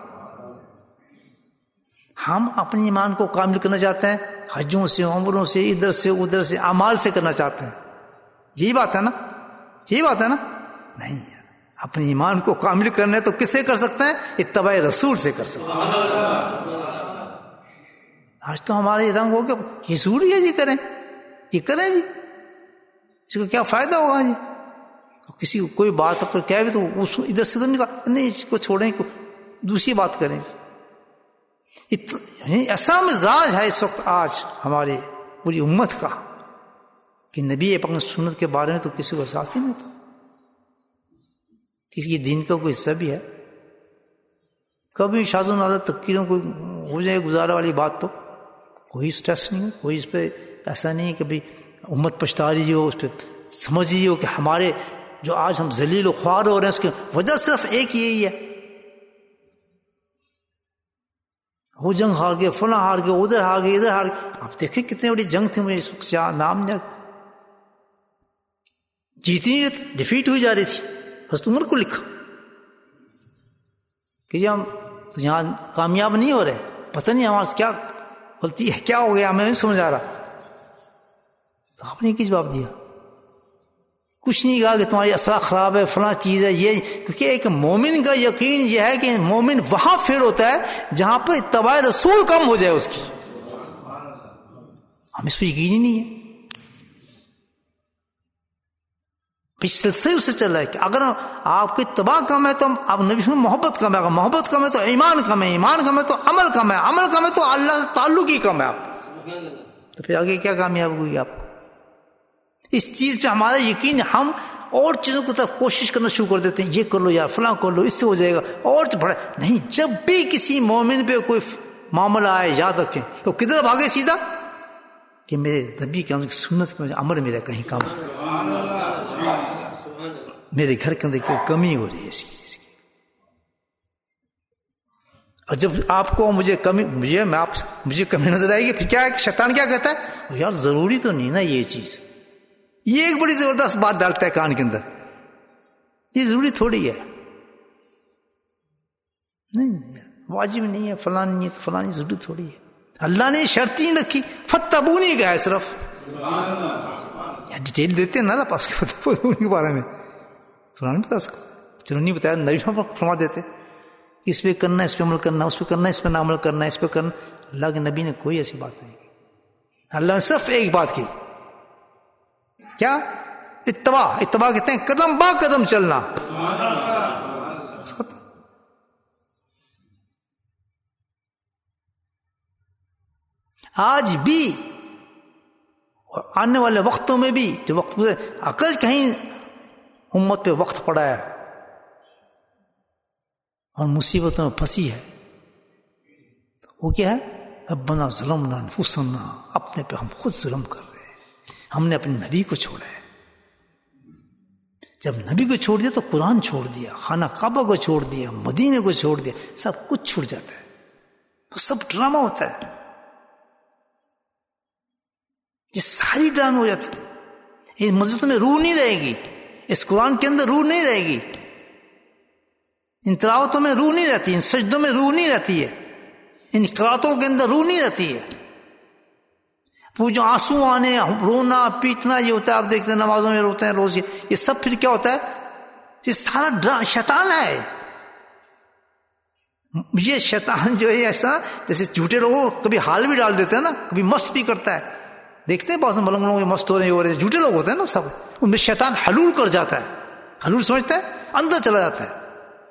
Speaker 1: ہم اپنے ایمان کو کامل کرنا چاہتے ہیں حجوں سے، عمروں سے، ادھر سے ادھر سے، اعمال سے کرنا چاہتے ہیں. یہی بات ہے نا، یہی بات ہے نا. نہیں، اپنے ایمان کو کامل کرنے تو کس سے کر سکتے ہیں؟ اتباع رسول سے کر سکتے ہیں. آج تو ہمارے رنگ ہو گیا یہ ضروری ہے جی، کریں یہ کریں جی، اس کا کیا فائدہ ہوگا جی. کسی کو کوئی بات پر کیا بھی تو اس ادھر سے تو نہیں، اس کو چھوڑیں، دوسری بات کریں جی. ایسا مزاج ہے اس وقت آج ہماری پوری امت کا کہ نبی پاک سنت کے بارے میں تو کسی کو ساتھ ہی نہیں ہوتا. کسی کے دین کا کوئی حصہ بھی ہے؟ کبھی شاذ و نادر تقریروں کو ہو جائے گزارا والی بات تو کوئی سٹریس نہیں ہو، کوئی اس پہ ایسا نہیں کہ بھی امت پچھتا رہی ہو، اس پہ سمجھ رہی ہو کہ ہمارے جو آج ہم ذلیل و خوار ہو رہے ہیں اس کی وجہ صرف ایک یہی ہے، وہ جنگ ہار گئے، فلاں ہار گئے، ادھر ہار گئے، ادھر ہار گئے. آپ دیکھیں کتنے بڑی جنگ تھی، مجھے اس وقت نام نہیں، جیتی نہیں رہتی، ڈیفیٹ ہوئی جا رہی تھی. حضرت عمر کو لکھا کہ جی ہم یہاں کامیاب نہیں ہو رہے، پتہ نہیں ہمارے کیا غلطی ہے، کیا ہو گیا، ہمیں نہیں سمجھ آ رہا. تو آپ نے کیا جواب دیا؟ کچھ نہیں کہا کہ تمہاری اخلاق خراب ہے، فلاں چیز ہے یہ، کیونکہ ایک مومن کا یقین یہ ہے کہ مومن وہاں فیل ہوتا ہے جہاں پر اتباع رسول کم ہو جائے اس کی. ہم اس پہ یقین ہی نہیں ہے. سلسلے اس سے چل رہا ہے کہ اگر آپ کی اتباع کم ہے تو آپ نبی سے محبت کم ہے، اگر محبت کم ہے تو ایمان کم ہے، ایمان کم ہے تو عمل کم ہے، عمل کم ہے تو اللہ سے تعلق ہی کم ہے آپ کو. تو پھر آگے کیا کامیاب ہوئی آپ کو؟ اس چیز پہ ہمارا یقین، ہم اور چیزوں کی طرف کوشش کرنا شروع کر دیتے ہیں، یہ کر لو یار، فلاں کر لو، اس سے ہو جائے گا، اور تو بڑا نہیں. جب بھی کسی مومن پہ کوئی معاملہ آئے یاد رکھیں تو کدھر بھاگے؟ سیدھا کہ میرے نبی کی سنت میں عمل میرا کہیں کم، میرے گھر کے اندر کوئی کمی ہو رہی ہے اس چیز کی. اور جب آپ کو مجھے کمی نظر آئے گی، پھر کیا ہے؟ شیطان کیا کہتا ہے؟ یار ضروری تو نہیں نا یہ چیز، یہ ایک بڑی زبردست بات ڈالتا ہے کان کے اندر، یہ ضروری تھوڑی ہے، نہیں واجب نہیں ہے، فلاں نہیں ہے تو فلاں ضروری تھوڑی ہے. اللہ نے شرط ہی رکھی، فتبونی کا ہے صرف، ڈیٹیل دیتے ہیں نا پاس کے فتبونی کے بارے میں، فلاں نہیں بتا سکتا. چلو نہیں بتایا، نبی فرما دیتے اس پہ کرنا، اس پہ عمل کرنا، اس پہ کرنا، اس پہ نہ عمل کرنا، اس پہ کرنا. اللہ کے نبی نے کوئی ایسی بات نہیں کی. اللہ نے صرف ایک بات کی، کیا؟ اتباع کہتے ہیں قدم با قدم چلنا. آج بھی اور آنے والے وقتوں میں بھی جو وقت اگر کہیں امت پہ وقت پڑا ہے اور مصیبتوں میں پھنسی ہے، وہ کیا ہے؟ ربنا ظلمنا انفسنا، اپنے پہ ہم خود ظلم کر رہے ہیں، ہم نے اپنے نبی کو چھوڑا ہے. جب نبی کو چھوڑ دیا تو قرآن چھوڑ دیا، خانہ کعبہ کو چھوڑ دیا، مدینے کو چھوڑ دیا، سب کچھ چھوڑ جاتا ہے. تو سب ڈرامہ ہوتا ہے، یہ ساری ڈرامہ ہو جاتی ہے. اس مسجد میں روح نہیں رہے گی، اس قرآن کے اندر روح نہیں رہے گی، ان تلاوتوں میں روح نہیں رہتی، ان سجدوں میں روح نہیں رہتی ہے، ان قراتوں کے اندر روح نہیں رہتی ہے. وہ جو آنسو آنے، رونا پیٹنا یہ ہوتا ہے، آپ دیکھتے ہیں نمازوں میں روتے ہیں روز، یہ سب پھر کیا ہوتا ہے؟ یہ سارا شیطان ہے. یہ شیطان جو ہے ایسا جیسے جھوٹے لوگوں کو کبھی حال بھی ڈال دیتے ہیں نا، کبھی مست بھی کرتا ہے. دیکھتے ہیں بعض ملنگ لوگ مست ہو رہے جھوٹے لوگ ہوتے ہیں نا، سب ان میں شیطان حلول کر جاتا ہے، حلول سمجھتا ہے، اندر چلا جاتا ہے.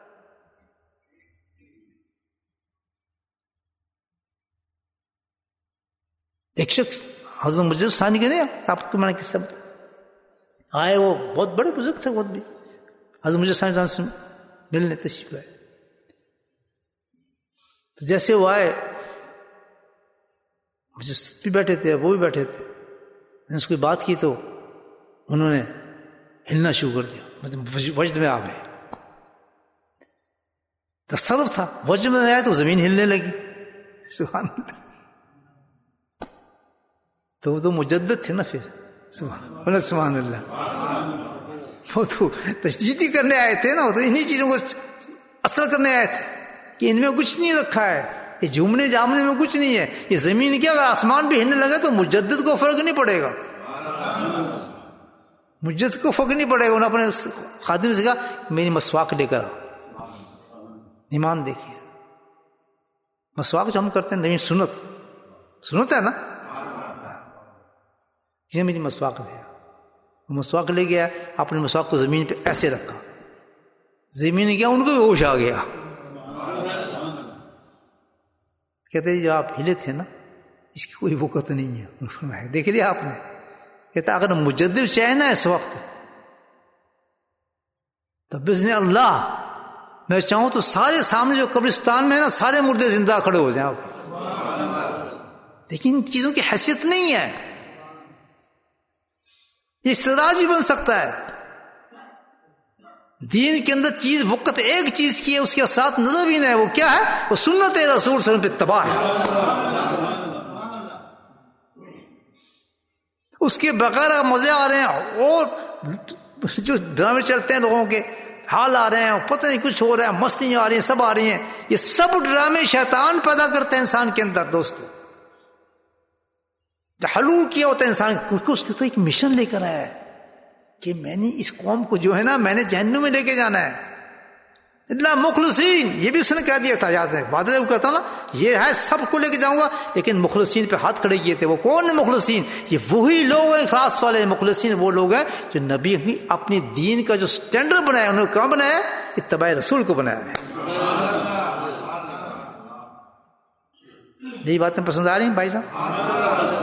Speaker 1: ایک شخص حضرت مجد ثانی کے نہیں، آپ کو میں نے قصہ آئے، وہ بہت بڑے بزرگ تھے، بہت بھی حضرت مجد ثانی سے ملنے تشریف لائے. تو جیسے وہ آئے، مجھے بھی بیٹھے تھے، وہ بھی بیٹھے تھے، میں نے اس کی بات کی تو انہوں نے ہلنا شروع کر دیا، مطلب وجد میں آ گئے. تصرف تھا، وجد میں آیا تو زمین ہلنے لگی. سبحان اللہ. تو وہ تو مجدد تھے نا پھر. سبحان اللہ. وہ تو تجدیدی کرنے آئے تھے نا، وہ تو انہی چیزوں کو اثر کرنے آئے تھے کہ ان میں کچھ نہیں رکھا ہے، یہ جھومنے جامنے میں کچھ نہیں ہے، یہ زمین کیا، اگر آسمان بھی ہلنے لگے تو مجدد کو فرق نہیں پڑے گا، مجدد کو فرق نہیں پڑے گا۔ انہوں نے اپنے خادم سے کہا میری مسواک لے کر آ۔ ایمان دیکھیے، مسواک جو ہم کرتے ہیں نبی سنت ہے نا، جسے میری مسواک لے آ، مسواک لے گیا، اپنے مسواک کو زمین پہ ایسے رکھا، زمین نے کیا، ان کو بھی ہوش آ گیا، کہتے جو آپ ہلے تھے نا اس کی کوئی وقت نہیں ہے، دیکھ لیا آپ نے، کہتا اگر مجدد چاہے نا اس وقت تو بزن اللہ میں چاہوں تو سارے سامنے جو قبرستان میں ہے نا سارے مردے زندہ کھڑے ہو جائیں آپ، لیکن ان چیزوں کی حیثیت نہیں ہے، یہ استدراج بھی بن سکتا ہے۔ دین کے اندر چیز وقت ایک چیز کی ہے، اس کے ساتھ نظر بھی نہیں ہے، وہ کیا ہے، وہ سنت رسول صلی اللہ علیہ وسلم پہ تباہ ہے، اس کے بغیر مزے آ رہے ہیں، اور جو ڈرامے چلتے ہیں لوگوں کے حال آ رہے ہیں، پتہ نہیں کچھ ہو رہا ہے، مستیاں آ رہی ہیں، سب آ رہی ہیں، یہ سب ڈرامے شیطان پیدا کرتے ہیں انسان کے اندر۔ دوستو حلول کیا ہوتا ہے انسان کو، اس کی تو ایک مشن لے کر آیا ہے کہ میں نے اس قوم کو جو ہے نا میں نے جہنم میں لے کے جانا ہے، اللہ مخلصین، یہ بھی اس نے کہہ دیا تھا، یاد ہے وعدہ وہ کہتا نا یہ ہے سب کو لے کے جاؤں گا، لیکن مخلصین پہ ہاتھ کھڑے کیے تھے۔ وہ کون ہے مخلصین؟ یہ وہی لوگ ہیں خاص والے مخلصین، وہ لوگ ہیں جو نبی اپنی دین کا جو سٹینڈرڈ بنایا، انہوں نے کہاں بنایا؟ اتباع رسول کو بنایا ہے۔ یہی باتیں پسند آ رہی ہیں بھائی صاحب؟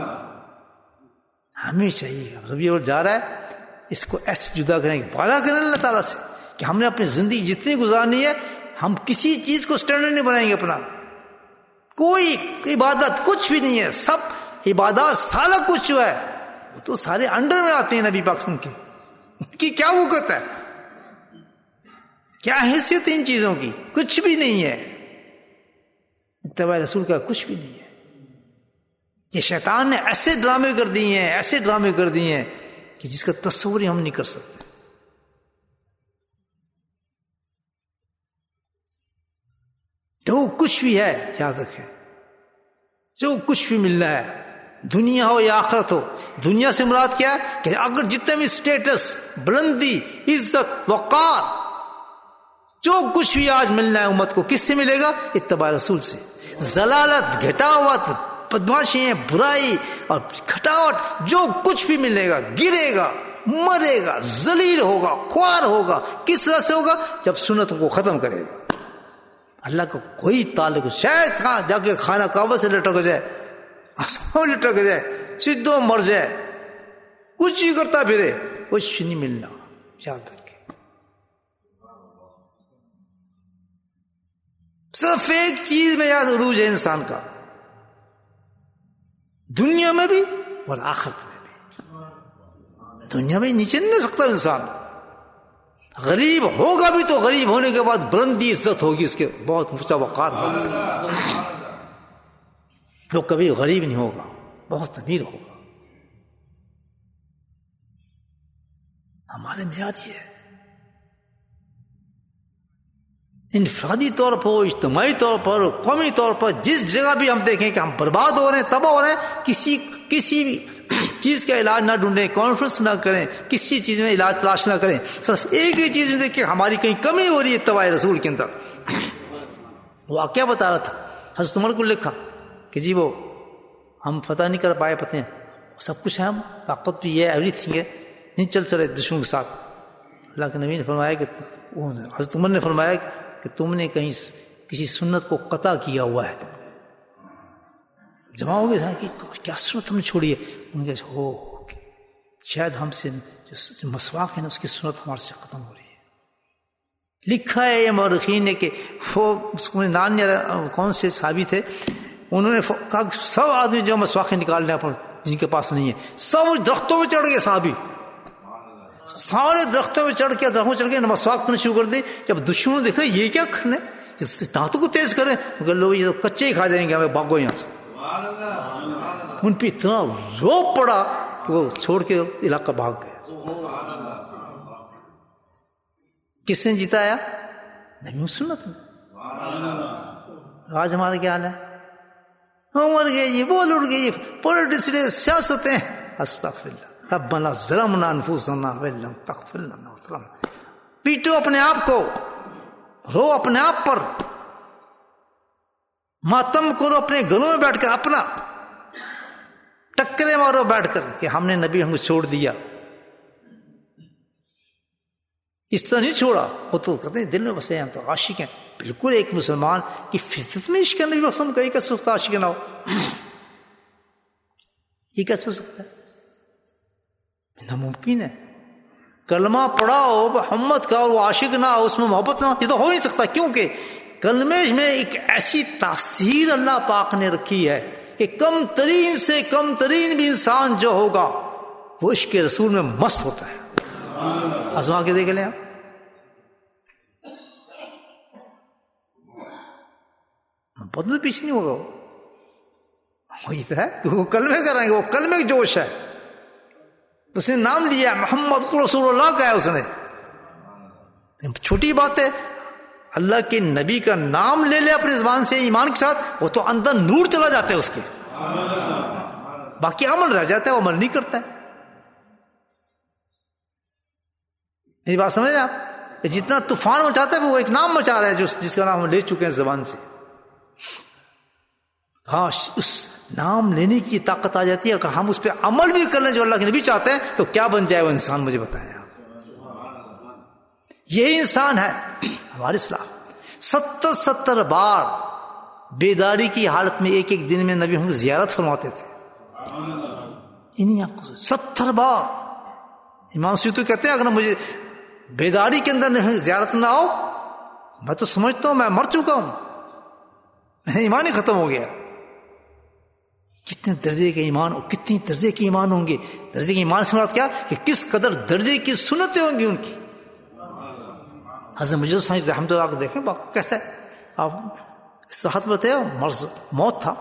Speaker 1: ہمیں چاہیے ربیع الاول جا رہا ہے، اس کو ایسے جدا کریں گے، وعدہ کریں اللہ تعالیٰ سے کہ ہم نے اپنی زندگی جتنی گزارنی ہے ہم کسی چیز کو سٹینڈرڈ نہیں بنائیں گے اپنا، کوئی عبادت کچھ بھی نہیں ہے، سب عبادات سارا کچھ جو ہے وہ تو سارے انڈر میں آتے ہیں نبی پاک ان کی کیا وقت ہے، کیا حیثیت ان چیزوں کی، کچھ بھی نہیں ہے، اتباع رسول کا کچھ بھی نہیں ہے۔ یہ شیطان نے ایسے ڈرامے کر دیے ہیں، ایسے ڈرامے کر دیے ہیں کہ جس کا تصور ہی ہم نہیں کر سکتے۔ جو کچھ بھی ہے یاد رکھیں، جو کچھ بھی مل رہا ہے دنیا ہو یا آخرت ہو، دنیا سے مراد کیا ہے کہ اگر جتنے بھی سٹیٹس، بلندی، عزت، وقار، جو کچھ بھی آج ملنا ہے امت کو، کس سے ملے گا؟ اتباع رسول سے۔ ضلالت، گھٹاوت، بدماشی، برائی اور کھٹاوٹ، جو کچھ بھی ملے گا گرے گا، مرے گا، ذلیل ہوگا، خوار ہوگا، کس وجہ سے ہوگا؟ جب سنت کو ختم کرے گا۔ اللہ کا کوئی تعلق، شاید کہاں جا کے خانہ کعبہ سے لٹک جائے، آسمان لٹک جائے، سیدھو مر جائے، کچھ ہی کرتا پھرے، کچھ نہیں ملنا، یاد رکھے۔ صرف ایک چیز میں یاد عروج ہے انسان کا، دنیا میں بھی اور آخرت میں بھی۔ دنیا میں نیچے نہیں رہ سکتا انسان، غریب ہوگا بھی تو غریب ہونے کے بعد بلندی عزت ہوگی اس کے، بہت اونچا وقار ہوگا، جو کبھی غریب نہیں ہوگا، بہت امیر ہوگا۔ ہمارے معیار یہ ہے، انفرادی طور پر، اجتماعی طور پر، قومی طور پر، جس جگہ بھی ہم دیکھیں کہ ہم برباد ہو رہے ہیں، تباہ ہو رہے ہیں، کسی بھی چیز کا علاج نہ ڈھونڈیں، کانفرنس نہ کریں، کسی چیز میں علاج تلاش نہ کریں، صرف ایک ہی چیز میں دیکھیں ہماری کہیں کمی ہو رہی ہے اتباع رسول کے اندر۔ واقعہ بتا رہا تھا، حضرت عمر کو لکھا کہ جی وہ ہم فتح نہیں کر پائے، پتہ ہیں سب کچھ ہے، ہم طاقت بھی ہے، ایوری تھنگ ہے، نہیں چل چلے دشمن کے ساتھ۔ اللہ کے نبی نے فرمایا کہ حضرت عمر نے فرمایا کہ تم نے کہیں کسی سنت کو قطع کیا ہوا ہے، تم نے جمع ہو گئے کہ کیا سنت ہم نے چھوڑی ہے، ان کے ہو شاید ہم سے جو مسواک ہے نا اس کی سنت ہمارے سے ختم ہو رہی ہے۔ لکھا ہے یہ مورخین نے کہ وہ نان کون سے صحابی تھے، انہوں نے کہا سب آدمی جو مسواک نکالنے پر جن کے پاس نہیں ہے، سب درختوں میں چڑھ گئے، صحابی سارے درختوں میں چڑھ کے مسواک کرنا شروع کر دی۔ جب دشمنوں دیکھا یہ کیا کرنے، دانتوں کو تیز کریں، لوگ یہ تو کچے ہی کھا جائیں گے، ہمیں بھاگو یہاں سے۔ ان پہ اتنا روب پڑا کہ وہ چھوڑ کے علاقہ بھاگ گئے۔ کس نے جتایا؟ نبی سنت نے. آج ہمارا کیا حال ہے؟ وہ مر گئے جی، وہ لٹ گئی، پولیٹکس نے، سیاستیں. استغفر اللہ، ربنا ظلمنا انفسنا وان لم تغفر لنا وترحمنا. پیٹو اپنے آپ کو، رو اپنے آپ پر، ماتم کرو اپنے گھروں میں بیٹھ کر، اپنا ٹکرے مارو بیٹھ کر کہ ہم نے نبی ہم کو چھوڑ دیا. اس طرح نہیں چھوڑا. وہ تو کہتے ہیں دل میں بسے ہیں، ہم تو عاشق ہیں. بالکل ایک مسلمان کی فطرت میں عشق نبی وسلم کا، یہ کیسے سکتا عاشق نہ ہو؟ یہ کیسے ہو سکتا ہے؟ ناممکن ہے. کلمہ پڑھا ہو محمد کا اور وہ عاشق نہ ہو، اس میں محبت نہ ہو، یہ تو ہو نہیں سکتا. کیونکہ کلمے میں ایک ایسی تاثیر اللہ پاک نے رکھی ہے کہ کم ترین سے کم ترین بھی انسان جو ہوگا وہ عشق رسول میں مست ہوتا ہے. آزما کے دیکھ لیں آپ. محبت میں پیچھے نہیں ہوگا. وہی تو ہے کہ وہ کلمے کریں گے، وہ کلمے کا جوش ہے. اس نے نام لیا محمد رسول اللہ کا ہے، اس نے چھوٹی بات ہے. اللہ کے نبی کا نام لے لے اپنی زبان سے ایمان کے ساتھ، وہ تو اندر نور چلا جاتا ہے اس کے، باقی عمل رہ جاتا ہے، وہ عمل نہیں کرتا ہے. میری بات سمجھ رہے آپ؟ جتنا طوفان مچاتا ہے وہ ایک نام مچا رہا ہے جس کا نام ہم لے چکے ہیں زبان سے. ہاں، اس نام لینے کی طاقت آ جاتی ہے. اگر ہم اس پہ عمل بھی کر لیں جو اللہ کے نبی چاہتے ہیں تو کیا بن جائے وہ انسان، مجھے بتائیں آپ. یہی انسان ہے ہمارے اسلام. 70 بار بیداری کی حالت میں ایک ایک دن میں نبی ہم زیارت فرماتے تھے. انہیں آپ کو 70 بار. امام سیوطی کہتے ہیں اگر مجھے بیداری کے اندر زیارت نہ ہو، میں تو سمجھتا ہوں میں مر چکا ہوں، ایمان ہی ختم ہو گیا. کتنے درجے کے ایمان، کتنی درجے کے ایمان ہوں گے. درجے کے ایمان سے مراد کیا کہ کس قدر درجے کی سنتیں ہوں گی ان کی. حضرت مجدد صاحب رحمۃ اللہ کو دیکھیں کیسا ہے. آپ استراحت بتایا، مرض موت تھا،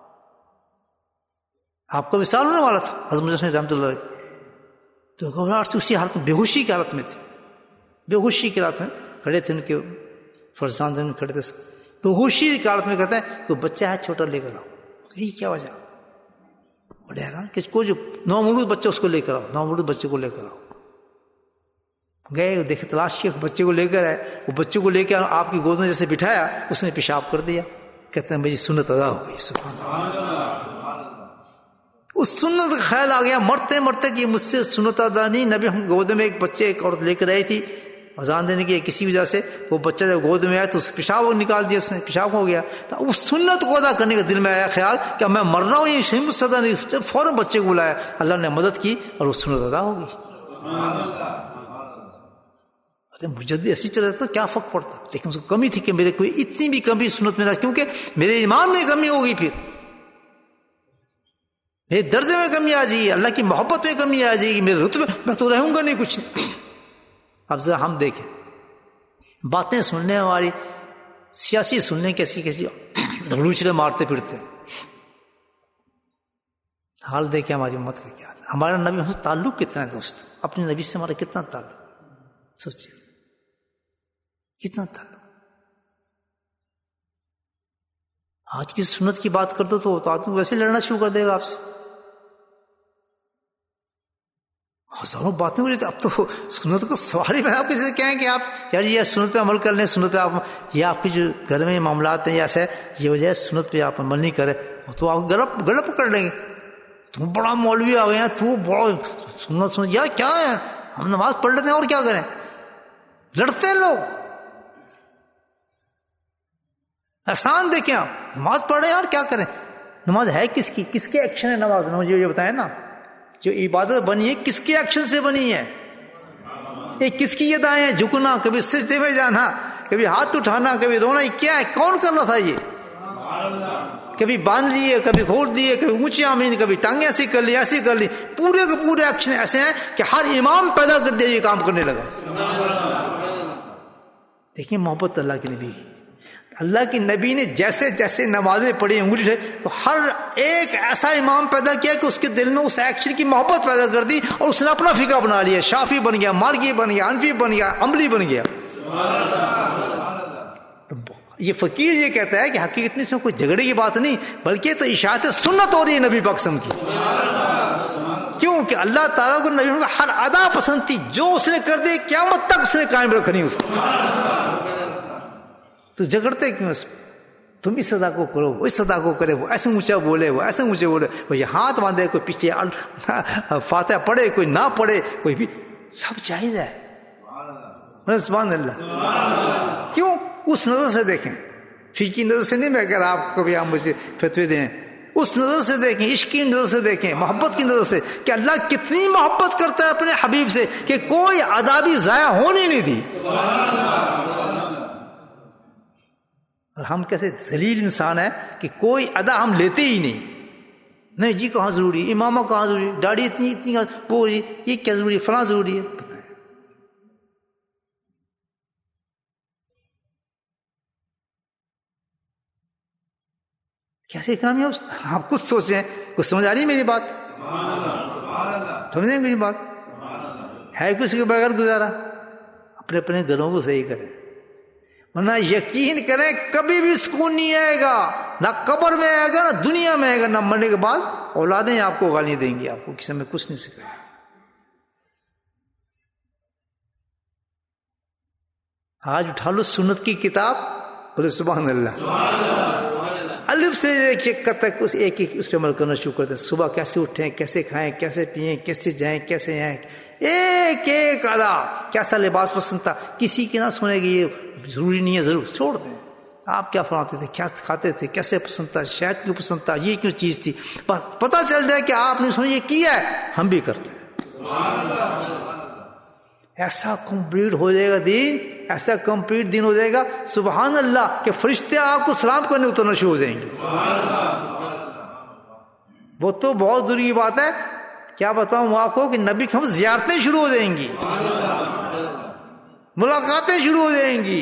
Speaker 1: آپ کا وصال ہونے والا تھا حضرت مجدد صاحب رحمۃ اللہ علیہ. تو گھبراہٹ سے اسی حالت میں، بے ہوشی کی حالت میں تھے. بے ہوشی کی حالت میں کھڑے تھے، ان کے فرزند میں کھڑے تھے. بے ہوشی کی حالت میں کہتا ہے کوئی بچہ ہے چھوٹا لے کر آؤ. یہ کیا وجہ؟ بڑے حیران کہ کوئی جو 9 مولود بچہ اس کو لے کر آؤ، 9 مولود بچے کو لے کر آؤ. گئے، دیکھے، تلاش کیا، بچے کو لے کر آئے. وہ بچے کو لے کے آپ کی گود میں جیسے بٹھایا، اس نے پیشاب کر دیا. کہتے ہیں میری سنت ادا ہو گئی. سبحان اللہ. اس سنت کا خیال آ گیا مرتے مرتے کہ مجھ سے سنت ادا نہیں. نبی ہم گود میں ایک بچے، ایک عورت لے کر آئی تھی اذان دینے کی کسی وجہ سے. وہ بچہ جب گود میں آیا تو اس پیشاب نکال دیا، اس نے پیشاب ہو گیا. تو اس سنت کو ادا کرنے کا دل میں آیا خیال کہ میں مر رہا ہوں، یہ شہید صدا نہیں. فوراً بچے کو بلایا، اللہ نے مدد کی اور وہ سنت ادا ہو گئی. مجدد ایسی چل رہا تھا کیا فرق پڑتا. لیکن اس کو کمی تھی کہ میرے کوئی اتنی بھی کمی سنت میں نہ، کیونکہ میرے ایمان میں کمی ہوگی، پھر میرے درجے میں کمی آ جائے گی، اللہ کی محبت میں کمی آ جائے گی، میرے رتبے میں تو رہوں گا نہیں کچھ. اب ذرا ہم دیکھیں باتیں سننے، ہماری سیاسی سننے کیسی کیسی لوچڑے مارتے پھرتے. حال دیکھیں ہماری امت کا کیا حال. ہمارا نبی ہم سے تعلق کتنا ہے دوست، اپنے نبی سے ہمارا کتنا تعلق، سوچیے کتنا تعلق. آج کی سنت کی بات کر دو تو آدمی ویسے لڑنا شروع کر دے گا آپ سے. ہزاروں باتیں ہو رہی. اب تو سنت کو سواری میں آپ کسی سے کہیں کہ آپ یار یہ سنت پہ عمل کر لیں، سنت پہ آپ، یہ آپ کی جو گھر میں معاملات ہیں ایسے، یہ وجہ ہے سنت پہ آپ عمل نہیں کرے، تو آپ گلا پکڑ لیں گے. تم بڑا مولوی آ گئے ہیں، تو بڑا سنت یار کیا ہے، ہم نماز پڑھ لیتے ہیں اور کیا کریں. لڑتے ہیں لوگ. احسان دیکھیں آپ، نماز پڑھ رہے ہیں اور کیا کریں. نماز ہے کس کی، کس کے ایکشن ہے نماز؟ مجھے یہ بتائیں نا، جو عبادت بنی ہے کس کے ایکشن سے بنی ہے؟ یہ کس کی ادائیں ہیں؟ جھکنا، کبھی سجدے میں جانا، کبھی ہاتھ اٹھانا، کبھی رونا، کیا ہے؟ کون کر رہا تھا یہ؟ کبھی باندھ لیے، کبھی کھول دیے، کبھی اونچی آمین، کبھی ٹانگیں ایسی کر لی، ایسی کر لی. پورے کے پورے ایکشن ایسے ہیں کہ ہر امام پیدا کر دیا یہ کام کرنے لگا. دیکھیں محبت اللہ کے نبی. اللہ کے نبی نے جیسے جیسے نمازیں پڑھی انگلی سے، تو ہر ایک ایسا امام پیدا کیا کہ اس کے دل میں اس ایکشن کی محبت پیدا کر دی، اور اس نے اپنا فقہ بنا لیا. شافی بن گیا، مالکی بن گیا، حنفی بن گیا، حنبلی بن گیا. یہ فقیر یہ کہتا ہے کہ حقیقت میں اس میں کوئی جھگڑے کی بات نہیں، بلکہ تو اشاعت سنت ہو رہی ہے نبی پاک کی. کیوں کہ اللہ تعالیٰ کو نبی کا ہر ادا پسند تھی، جو اس نے کر دی قیامت تک اس نے قائم رکھنی اس کو. تو جھگڑتے کیوں اس میں؟ تم اس ادا کو کرو، وہ اس ادا کو کرے، وہ ایسے اونچا بولے، وہ ایسے اونچے بولے، وہ یہ ہاتھ باندھے، کوئی پیچھے فاتحہ پڑھے، کوئی نہ پڑھے، کوئی بھی، سب جائز ہے. سبحان اللہ. کیوں؟ اس نظر سے دیکھیں، فقہ کی نظر سے نہیں. میں اگر آپ کبھی آپ مجھے فتوی دیں، اس نظر سے دیکھیں، عشق کی نظر سے دیکھیں، محبت کی نظر سے، کہ اللہ کتنی محبت کرتا ہے اپنے حبیب سے کہ کوئی ادا بھی ضائع ہونے نہیں دی. اور ہم کیسے ذلیل انسان ہے کہ کوئی ادا ہم لیتے ہی نہیں جی کہاں ضروری ہے، امامہ کہاں ضروری ہے، داڑھی اتنی پوری، یہ کیا ضروری ہے، فلاں ضروری ہے. کیسے کامیاب؟ آپ کچھ سوچیں، کچھ سمجھ آ رہی میری بات؟ سمجھیں میری بات؟ ہے کسی کے بغیر گزارا؟ اپنے اپنے گھروں کو صحیح کریں، ورنہ یقین کریں کبھی بھی سکون نہیں آئے گا، نہ قبر میں آئے گا، نہ دنیا میں آئے گا، نہ مرنے کے بعد اولادیں آپ کو گالی دیں گی، آپ کو کسی میں کچھ نہیں سکھائے. آج اٹھا لو سنت کی کتاب، بولے سبحان اللہ. الف سے چیک تک اس ایک ایک اس پہ عمل کرنا شروع کرتے. صبح کیسے اٹھیں، کیسے کھائیں، کیسے پئیں، کیسے جائیں، کیسے آئیں، ایک ایک ادا. کیسا لباس پسند تھا، کسی کی نہ سنے گی یہ ضروری نہیں ہے، ضرور چھوڑ دیں. آپ کیا فرماتے تھے، کیا کھاتے تھے، کیسے پسند تھا، شاید کیوں پسند تھا، یہ کیوں چیز تھی، پتہ چل جائے کہ آپ نے سنا یہ کیا ہے، ہم بھی کر لیں. ایسا کمپلیٹ ہو جائے گا دین، ایسا کمپلیٹ دین ہو جائے گا سبحان اللہ کہ فرشتے آپ کو سلام کرنے اترنا شروع ہو جائیں گے. وہ تو بہت دور کی بات ہے، کیا بتاؤں آپ کو کہ نبی کی ہم زیارتیں شروع ہو جائیں گی، ملاقاتیں شروع ہو جائیں گی.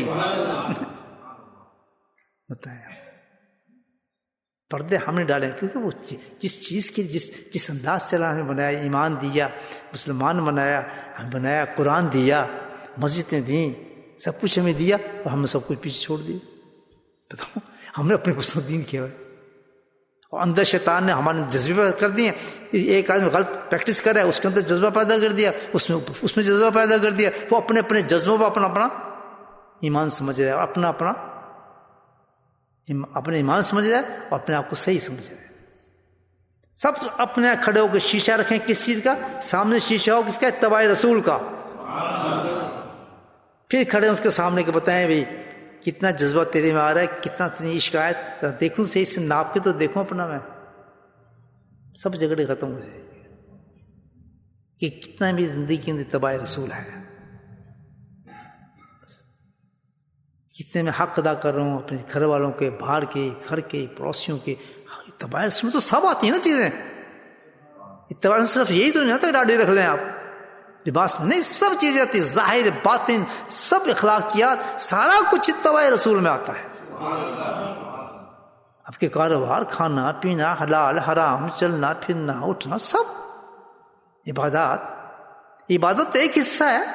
Speaker 1: بتائیں پردے ہم نے ڈالے، کیونکہ وہ جس چیز کی جس انداز سے اللہ نے بنایا، ایمان دیا، مسلمان بنایا، ہم بنایا، قرآن دیا، مسجدیں دیں، سب کچھ ہمیں دیا، اور ہم نے سب کچھ پیچھے چھوڑ دیا. بتاؤ ہم نے اپنے پسند دین کیا ہے، اور اندر شیطان نے ہمارے جذبے کر دیے. ایک آدمی غلط پریکٹس کر رہا ہے، اس کے اندر جذبہ پیدا کر دیا، اس میں جذبہ پیدا کر دیا. وہ اپنے اپنے جذبوں کو اپنا ایمان سمجھ رہا ہے، اپنے ایمان سمجھ رہا ہے، اور اپنے آپ کو صحیح سمجھ رہا ہے. سب اپنے کھڑے ہو کے شیشہ رکھیں، کس چیز کا؟ سامنے شیشہ ہو کس کا؟ اتباع رسول کا. پھر کھڑے اس کے سامنے کے بتائیں بھائی کتنا جذبہ تیرے میں آ رہا ہے، کتنا تیری عشق آئے، دیکھوں صحیح سے ناپ کے تو دیکھوں اپنا میں. سب جھگڑے ختم ہو جائے گے کہ کتنا بھی زندگی کے اندر اتباع رسول ہے، کتنے میں حق ادا کر رہا ہوں اپنے گھر والوں کے، باہر کے، گھر کے، پڑوسیوں کے. اتباع رسول تو سب آتی ہیں نا چیزیں. اتباع رسول صرف یہی تو نہیں آتا ڈاڑھی رکھ لیں آپ، لباس میں نہیں، سب چیزیں آتی، ظاہر باطن سب اخلاقیات، سارا کچھ اتباع رسول میں آتا ہے. آپ کے کاروبار، کھانا پینا، حلال حرام، چلنا پھرنا، اٹھنا، سب عبادت تو ایک حصہ ہے.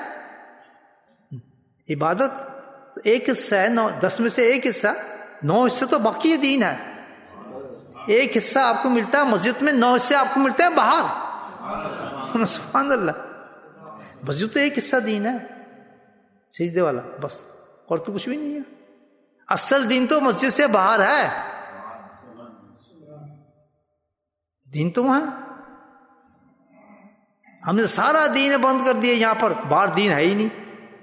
Speaker 1: عبادت ایک حصہ ہے، 10 میں سے ایک حصہ، 9 حصے تو باقی دین ہے. ایک حصہ آپ کو ملتا ہے مسجد میں، 9 حصے آپ کو ملتے ہیں باہر. سبحان اللہ. مسجد تو ایک حصہ دین ہے، سجدے والا، بس، اور تو کچھ بھی نہیں ہے. اصل دین تو مسجد سے باہر ہے، دین تو وہاں. ہم نے سارا دین بند کر دیا یہاں پر، باہر دین ہے ہی نہیں.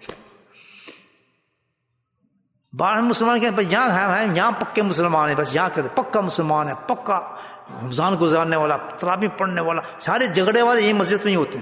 Speaker 1: باہر مسلمان کے یہاں ہیں، یہاں پکے مسلمان ہیں، بس یہاں کرتے پکا مسلمان ہے، پکا رمضان گزارنے والا، تراویح پڑھنے والا. سارے جھگڑے والے یہی مسجد میں ہی ہوتے ہیں،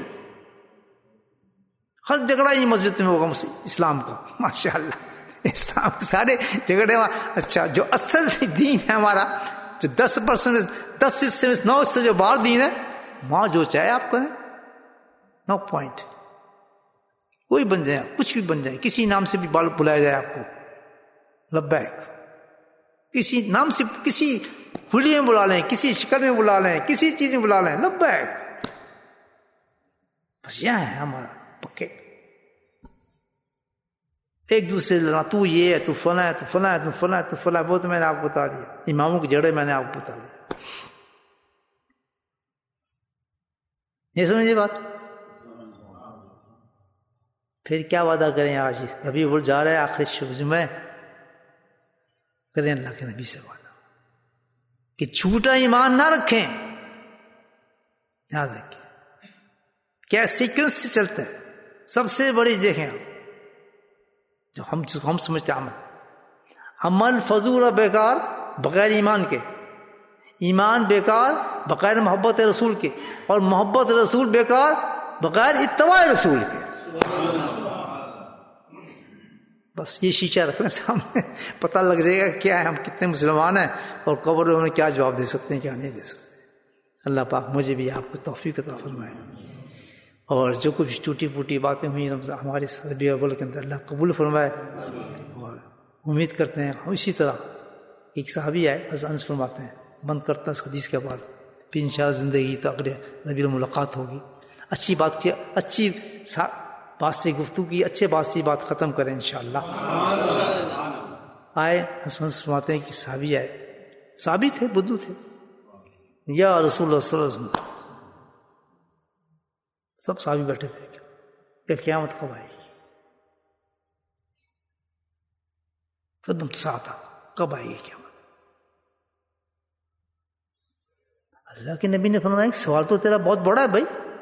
Speaker 1: ہر جھگڑا یہی مسجد میں ہوگا اسلام کا. ماشاء اللہ، اسلام کے سارے جھگڑے والے. اچھا جو اصل دین ہے ہمارا، جو 10% 10 حصے میں 9 حصے جو باہر دین ہے، وہاں جو چاہے آپ کریں، نو پوائنٹ. کوئی بن جائے، کچھ بھی بن جائے، کسی نام سے بھی بلایا جائے آپ کو، لبیک. کسی نام سے، کسی حلیے میں بلا لیں، کسی شکل میں بلا لیں، کسی چیز میں بلا لیں، لبیک. بس یہ ہے ہمارا پکے. ایک دوسرے لڑنا، تو یہ ہے، تو فلاں ہے، تو فلاں ہے، تو فلاں ہے، تو فلاں، وہ تو میں نے آپ کو بتا دیا، اماموں کی جڑیں میں نے آپ کو بتا دیا. یہ سمجھے بات؟ پھر کیا وعدہ کریں؟ آج ابھی وہ جا رہا ہے آخری جمعہ، کریں اللہ کے نبی سے وعدہ کہ جھوٹا ایمان نہ رکھیں. یاد رکھیں کیا سیکوینس سے چلتا ہے. سب سے بڑی دیکھیں جو ہم سمجھتے ہیں عمل فضول اور بیکار بغیر ایمان کے، ایمان بیکار بغیر محبت رسول کے، اور محبت رسول بیکار بغیر اتباع رسول کے. بس یہ شیشہ رکھنا سامنے، پتہ لگ جائے گا کیا ہے، ہم کتنے مسلمان ہیں اور قبر میں کیا جواب دے سکتے ہیں، کیا نہیں دے سکتے. اللہ پاک مجھے بھی آپ کو توفیق عطا فرمائے، اور جو کچھ ٹوٹی پھوٹی باتیں ہوئی رمضان ہمارے ربیع الاول کے اندر اللہ قبول فرمائے. اور امید کرتے ہیں اسی طرح ایک صحابی آئے، حضرت انس فرماتے ہیں، بند کرتا ہے اس حدیث کے بعد، پھر انشاءاللہ زندگی تو اگلے ربیع ملاقات ہوگی. اچھی بات کی، اچھی بات سے گفتگو کی، اچھے بات سے بات ختم کریں انشاءاللہ. آئے حضرت انس فرماتے ہیں کہ صحابی آئے، صحابی تھے، بدو تھے، یا رسول اللہ صلی اللہ علیہ وسلم، سب صحابی بیٹھے تھے کہ قیامت کب آئے گی، قدم تو ساتھ کب آئے گی قیامت. اللہ کے نبی نے فرمایا سوال تو تیرا بہت بڑا ہے بھائی،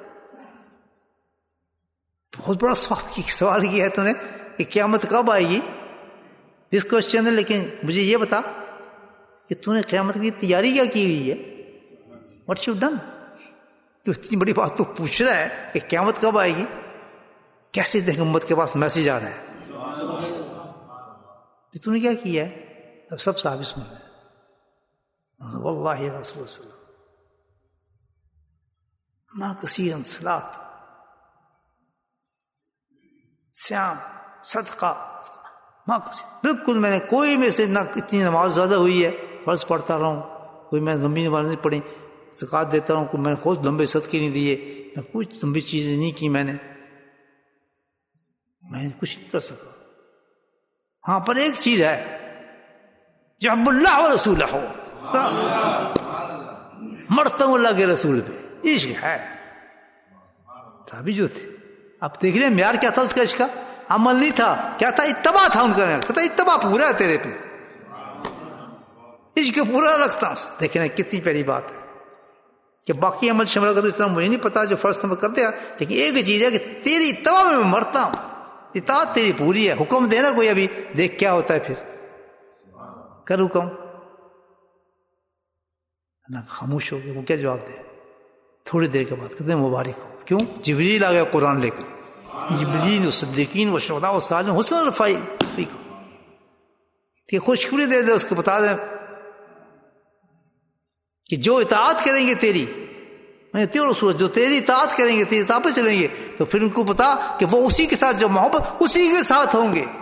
Speaker 1: بہت بڑا سوال کیا ہے تو نے کہ قیامت کب آئے گی. اس کوشچن ہے، لیکن مجھے یہ بتا کہ تو نے قیامت کی تیاری کیا کی ہوئی ہے، واٹ یو ڈن. جو اتنی بڑی بات تو پوچھ رہا ہے کہ قیامت کب آئے گی، کیسے دیکھ امت کے پاس میسج آ رہا ہے، تو نے کیا کیا ہے. اب سب صحابی سن رہے ہیں، واللہ یا رسول اللہ صلی اللہ علیہ وسلم ما کثیرا صلاۃ سیام صدقہ ما کثیر، بالکل میں نے کوئی میں سے نہ اتنی نماز زیادہ ہوئی ہے، فرض پڑھتا رہا ہوں، کوئی میں لمبی نماز نہیں پڑھی، زکوٰۃ دیتا ہوں، کوئی میں خود لمبے صدقے نہیں دیے، میں کچھ لمبی چیزیں نہیں کی، میں نے کچھ نہیں کر سکا. ہاں پر ایک چیز ہے، جب اللہ و رسول ہو، مرتا ہوں اللہ کے رسول پہ، عشق ہے. صحابی جو تھے، اب دیکھ لیں معیار کیا تھا اس کا، عشق کا عمل نہیں تھا، کیا تھا، اتباع تھا ان کا. کہتا اتباع پورا ہے تیرے پہ، عشق پورا رکھتا ہوں. دیکھیں کتنی پیاری بات ہے کہ باقی عمل شمل کا تو اس طرح مجھے نہیں پتا جو فرض میں کر دیا، لیکن ایک چیز ہے کہ تیری اتباع میں مرتا ہوں، اطاعت تیری پوری ہے. حکم دینا کوئی، ابھی دیکھ کیا ہوتا ہے، پھر کر حکم. اللہ خاموش ہو گیا، وہ کیا جواب دے. تھوڑی دیر کے بعد کہتے ہیں مبارک ہو. کیوں؟ جبریل آ گیا قرآن لے کر، جبریل و صدیقین و شہداء و صالحین حسن رفیق، کہ خوشخبری دے دے، اس کو بتا دیں کہ جو اطاعت کریں گے تیری، تیرے رسول جو تیری اطاعت کریں گے، تیری اطاعت پہ چلیں گے، تو پھر ان کو بتا کہ وہ اسی کے ساتھ جو محبت اسی کے ساتھ ہوں گے.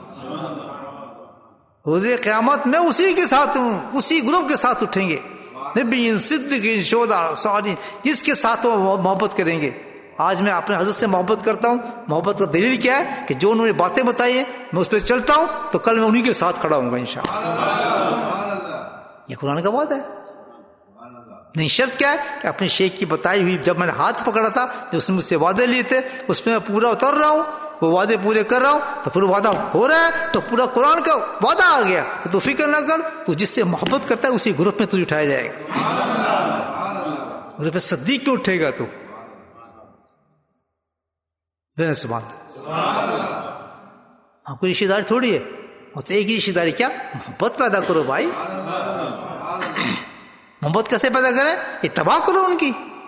Speaker 1: روز قیامت میں اسی کے ساتھ ہوں، اسی گروپ کے ساتھ اٹھیں گے، نبی صدیقین شہداء صالحین، جس کے ساتھ وہ محبت کریں گے. آج میں اپنے حضرت سے محبت کرتا ہوں، محبت کا دلیل کیا ہے کہ جو انہوں نے باتیں بتائی ہیں میں اس پہ چلتا ہوں، تو کل میں انہی کے ساتھ کھڑا ہوں گا انشاءاللہ. یہ قرآن کا بات ہے. نہیں، شرط کیا ہے کہ اپنے شیخ کی بتائی ہوئی، جب میں نے ہاتھ پکڑا تھا، جو اس نے مجھ سے وعدے لیے تھے، اس میں پورا اتر رہا ہوں، وہ وعدے پورے کر رہا ہوں، تو پھر وعدہ ہو رہا ہے، تو پورا قرآن کا وعدہ آ گیا کہ تو فکر نہ کر، تو جس سے محبت کرتا ہے اسی گروپ میں تجھے اٹھایا جائے گا. گروپ صدیق کیوں اٹھے گا تو؟ سبحان اللہ. آپ کو رشتے داری تھوڑی ہے، وہ تو ایک ہی رشتے داری. کیا محبت پیدا کرو بھائی. محبت کیسے پیدا کریں؟ اتباع کرو ان کی.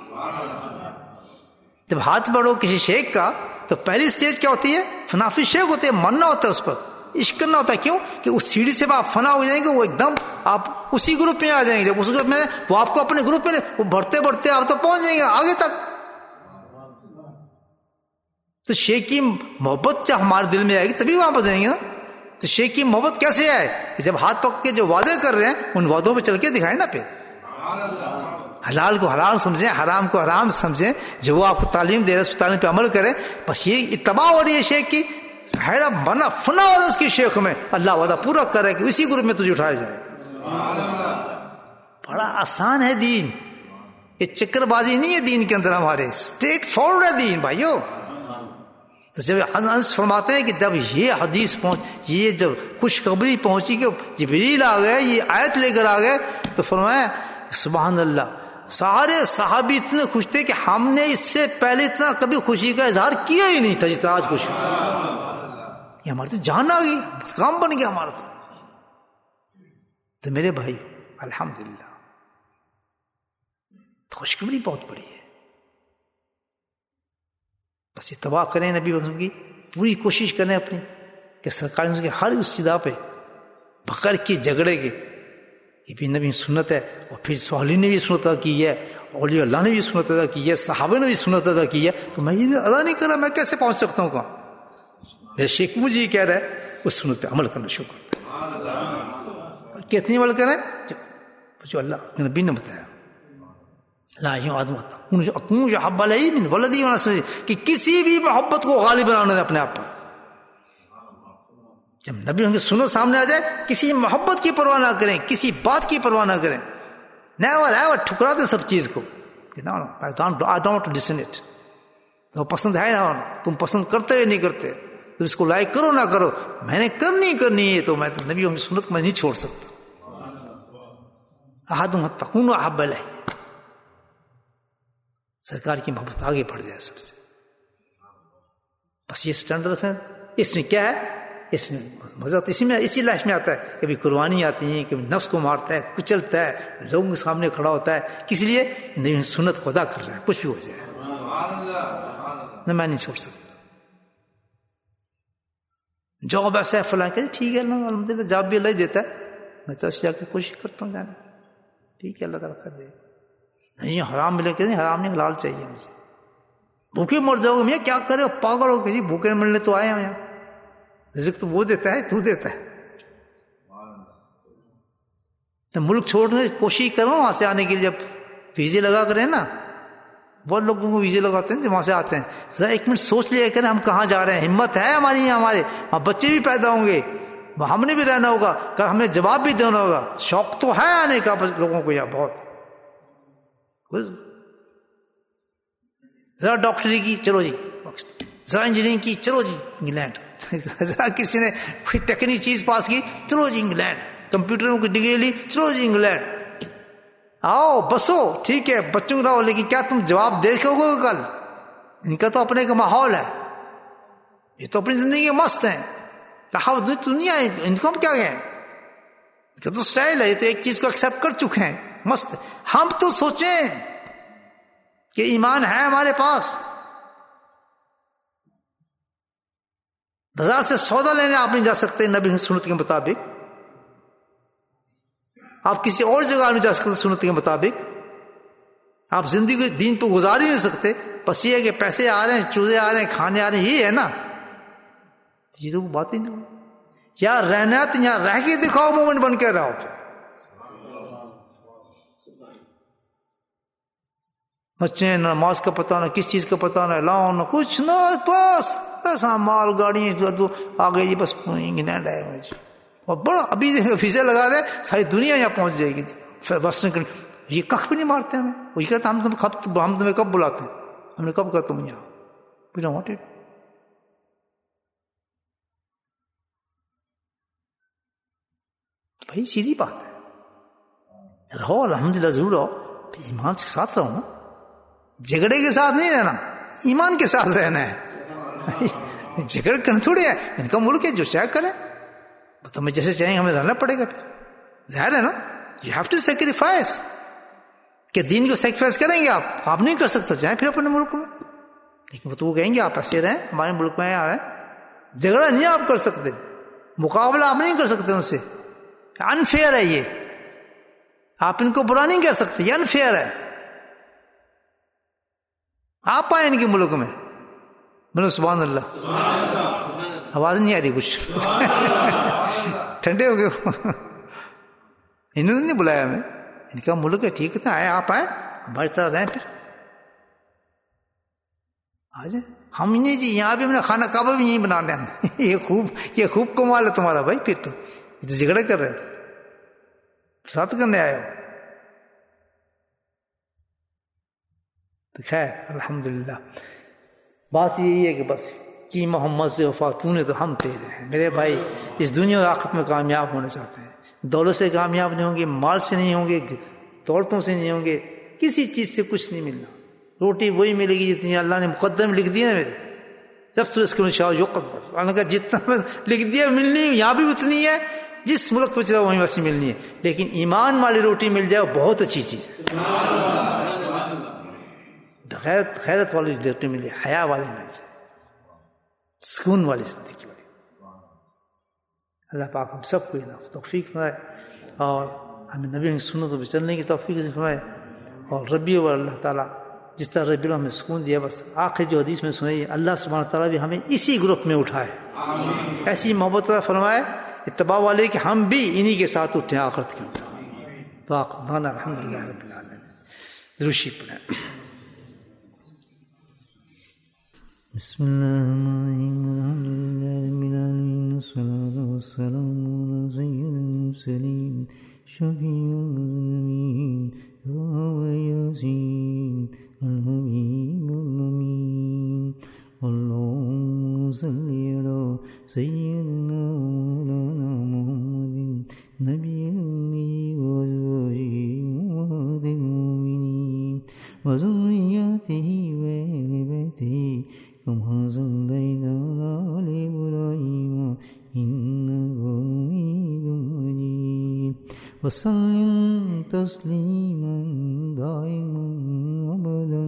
Speaker 1: جب ہاتھ بڑھو کسی شیخ کا، تو پہلی سٹیج کیا ہوتی ہے؟ فنافی شیخ ہوتے ہیں، ماننا ہوتا ہے اس پر، عشق کرنا ہوتا ہے. کیوں کہ اس سیڑھی سے آپ فنا ہو جائیں گے، وہ ایک دم آپ اسی گروپ میں آ جائیں گے. جب اس گروپ میں وہ آپ کو اپنے گروپ میں وہ بڑھتے بڑھتے آپ تو پہنچ جائیں گے آگے تک. تو شیخ کی محبت جب ہمارے دل میں آئے گی تبھی وہاں پر جائیں گے نا. تو شیخ کی محبت کیسے آئے کہ جب ہاتھ پکڑ کے جو وعدے کر رہے ہیں ان وعدوں پہ چل کے دکھائیں نا. پھر حلال کو حلال سمجھیں، حرام کو حرام سمجھیں، جو وہ آپ کو تعلیم دے رہے ہیں اس تعلیم پہ عمل کریں. بس یہ اتباع ہو رہی ہے شیخ کی. حیرہ بنا فنا اور اس کی شیخ میں اللہ وعدہ پورا کرے کہ اسی گروپ میں تجھے اٹھایا جائے. بڑا آسان ہے دین، یہ چکر بازی نہیں ہے دین کے اندر ہمارے، اسٹریٹ فارورڈ ہے دین بھائیو. تو جب انس فرماتے ہیں کہ جب یہ حدیث یہ جب خوشخبری پہنچی کہ جبریل آ گئے، یہ آیت لے کر آ گئے، تو فرمایا سبحان اللہ، سارے صحابی اتنے خوش تھے کہ ہم نے اس سے پہلے اتنا کبھی خوشی کا اظہار کیا ہی نہیں تھا جتنا آج خوشی. یہ ہماری تو جان آ گئی، کام بن گیا ہمارا. تو میرے بھائی الحمدللہ خوشخبری بہت بڑی ہے. بس اتباع کریں نبی وسلم کی، پوری کوشش کریں اپنی کہ سرکار کے ہر اس جگہ پہ بغیر کی جھگڑے کے یہ بھی نبی سنت ہے، اور پھر صالحین نے بھی سنت ادا کی ہے، اولیاء اللہ نے بھی سنت ادا کی ہے، صحابہ نے بھی سنت ادا کی ہے. تو میں یہ ادا نہیں کر رہا، میں کیسے پہنچ سکتا ہوں کہاں؟ میرے شیخ مجھے کہہ رہا ہے اس سنت پہ عمل کرنا شروع کرتا ہے. کتنی عمل کریں جو اللہ نبی نے بتایا. لا یوں آدم اکون جو حب علیہ من ولدی ونسلی، کہ کسی بھی محبت کو غالب بنانا دے اپنے آپ پر. جب نبی ان کی سنت سامنے آ جائے کسی محبت کی پرواہ نہ کریں، کسی بات کی پرواہ نہ کریں، نیور ٹھکرا دیں سب چیز کو. I don't want to listen it. تو پسند ہے نہ تم پسند کرتے ہوئے نہیں کرتے، تم اس کو لائک کرو نہ کرو، میں نے کرنی ہے، تو میں تو نبی ان کی سنت کو میں نہیں چھوڑ سکتا. احدہم تکون احب الیہ، سرکار کی محبت آگے بڑھ جائے سب سے. بس یہ سٹینڈرڈ رکھنا. اس میں کیا ہے، اس میں مزہ اسی لائف میں آتا ہے. کبھی قربانی آتی ہے، کبھی نفس کو مارتا ہے، کچلتا ہے، لوگوں کے سامنے کھڑا ہوتا ہے. کس لیے؟ نہیں سنت کو ادا کر رہا ہے، کچھ بھی ہو جائے نہ میں نہیں چھوڑ سکتا. جاب ایسا ہے فلاں کہ ٹھیک ہے اللہ الحمد للہ جاب بھی اللہ ہی دیتا ہے، میں تو جا کے کوشش کرتا ہوں جانے. ٹھیک ہے اللہ تعالیٰ کر دے. نہیں حرام ملے کہ نہیں، حرام نہیں حلال چاہیے مجھے. بھوکے مر جاؤ گے، میں کیا کرے، پاگل ہو کہ جی بھوکے ملنے تو آئے ہم یہاں. رزق تو وہ دیتا ہے، تو دیتا ہے. تو ملک چھوڑنے کی کوشش کرو وہاں سے آنے کے لیے. جب ویزے لگا کریں نا، بہت لوگوں کو ویزے لگاتے ہیں جو وہاں سے آتے ہیں، ذرا ایک منٹ سوچ لیا کریں ہم کہاں جا رہے ہیں. ہمت ہے ہماری، ہمارے وہاں بچے بھی پیدا ہوں گے، ہم نے بھی رہنا ہوگا، کل ہمیں جواب بھی دینا ہوگا. شوق تو ہے آنے کا لوگوں کو یہاں بہت. ذرا ڈاکٹری کی چلو جی پاکستان، ذرا انجینئرنگ کی چلو جی انگلینڈ، ذرا کسی نے کوئی ٹیکنیک چیز پاس کی چلو جی انگلینڈ، کمپیوٹر کی ڈگری لی چلو جی انگلینڈ. آؤ بسو ٹھیک ہے بچوں کو لاؤ، لیکن کیا تم جواب دیکھو گے کل؟ ان کا تو اپنے کا ماحول ہے، یہ تو اپنی زندگی مست ہیں. دنیا ہے، ان کو ہم کیا گئے، ان کا تو سٹائل ہے، یہ تو ایک چیز کو ایکسپٹ کر چکے ہیں، مست. ہم تو سوچیں کہ ایمان ہے ہمارے پاس. بازار سے سودا لینے آپ نہیں جا سکتے نبی کی سنت کے مطابق، آپ کسی اور جگہ نہیں جا سکتے سنت کے مطابق، آپ زندگی دین پہ گزار ہی نہیں سکتے. بس یہ ہے کہ پیسے آ رہے ہیں، چوزے آ رہے ہیں، کھانے آ رہے ہیں، یہ ہے نا. چیزوں کو بات ہی نہیں. یار رہنا ہے تو یہاں رہ کے دکھاؤ، مومن بن کے رہو. بچے نماز کا پتہ نہ کس چیز کا پتہ نہ، لاؤ نہ کچھ نہ، بس ایسا مال گاڑی آ گئی، بس انگلینڈ ہے. اور بڑا ابھی ویزا لگا دیں ساری دنیا یہاں پہنچ جائے گی. ویسٹرن کنٹری یہ کخ بھی نہیں مارتے ہمیں. وہی کہتے ہم تمہیں کب بلاتے ہیں، ہم نے کب کہا تم یہاں. We don't want it. بھائی سیدھی بات ہے، رہو الحمدللہ ضرور رہو، ایمان کے ساتھ رہو نا، جھگڑے کے ساتھ نہیں رہنا، ایمان کے ساتھ رہنا ہے. جھگڑ کرنا تھوڑی ہے، ان کا ملک ہے، جو چاہے کریں. تو ہمیں جیسے چاہیں ہمیں رہنا پڑے گا. پھر ظاہر ہے نا، یو ہیو ٹو سیکریفائس. کہ دین کو سیکریفائس کریں گے آپ نہیں کر سکتے، جائیں پھر اپنے ملک میں. لیکن وہ تو وہ کہیں گے آپ ایسے رہیں، ہمارے ملک میں آ رہے ہیں. جھگڑا نہیں آپ کر سکتے، مقابلہ آپ نہیں کر سکتے ان سے، انفیئر ہے یہ. آپ ان کو برا نہیں کہہ سکتے، یہ انفیئر ہے. آپ آئے ان کے ملک میں، بولو سبحان اللہ. آواز نہیں آ رہی کچھ، ٹھنڈے ہو گئے. انہوں نے نہیں بلایا ہمیں، ان کا ملک ہے، ٹھیک ہے آئے، آپ آئے ہماری طرح رہیں، پھر آ جائیں. हम नहीं जी, यहाँ भी हमने खाना काबा भी यहीं बना लें। ये खूब कमाल है तुम्हारा भाई, फिर तो झगड़ा कर रहे थे, साथ करने आए हो। तो खैर अल्हम्दुलिल्लाह, बात यही है कि बस कि मोहम्मद से वफा तूने तो हम तेरे हैं। मेरे भाई इस दुनिया और आखिरत में कामयाब होना चाहते हैं, दौलत से कामयाब नहीं होंगे, माल से नहीं होंगे, दौलतों से नहीं होंगे, किसी चीज से कुछ नहीं मिलना। रोटी वही मिलेगी जितनी अल्लाह ने मुकद्दर में लिख दिया है। मेरे जब सुरस्कुन शाह जो कद्दर, अल्लाह का जितना लिख दिया मिलनी यहाँ भी उतनी है, जिस मुल्क पर चला वहीं वैसी मिलनी है। लेकिन ईमान वाली रोटी मिल जाए बहुत अच्छी चीज है। खैरत वाली रोटी मिले, हया वाली मिल जाए, सुकून वाली जिंदगी वाली। अल्लाह पाक हम सबको तौफीक फरमाए और हमें नबी की सुन्नत पर चलने की तौफीक फरमाए। और रबी और अल्लाह ताला जिस तरह रबी हमें सुकून दिया, बस आखिर जो हदीस में सुनाई, अल्लाह सुब्हानहू ताला भी हमें इसी ग्रुप में उठाए, ऐसी मोहब्बत फरमाए इत्तबा वाले कि हम भी इन्हीं के साथ उठे आखिरत के अंदर। अल्हम्दुलिल्लाह रब्बिल आलमीन। दुरूशी पढ़ें। बिस्मिल्लाहिर्रहमानिर्रहीम, अस्सलातु वस्सलामु अला सय्यिदिल मुरसलीन, शफीउल मुज़निबीन, तहा यासीन, अल हबीबुल अमीन। अल्लाहुम्मा सल्लि अला सय्यिदिना मौलाना मुहम्मदिन नबिय्यिल उम्मी व अज़वाजिहि उम्महातिल मुमिनीन व ज़ुर्रिय्यतिहि व अहलि बैतिहि कमा सल्लैता अला आलि इब्राहीम इन्नका हमीदुम मजीद व सल्लिम तस्लीमन दाइमन अबदन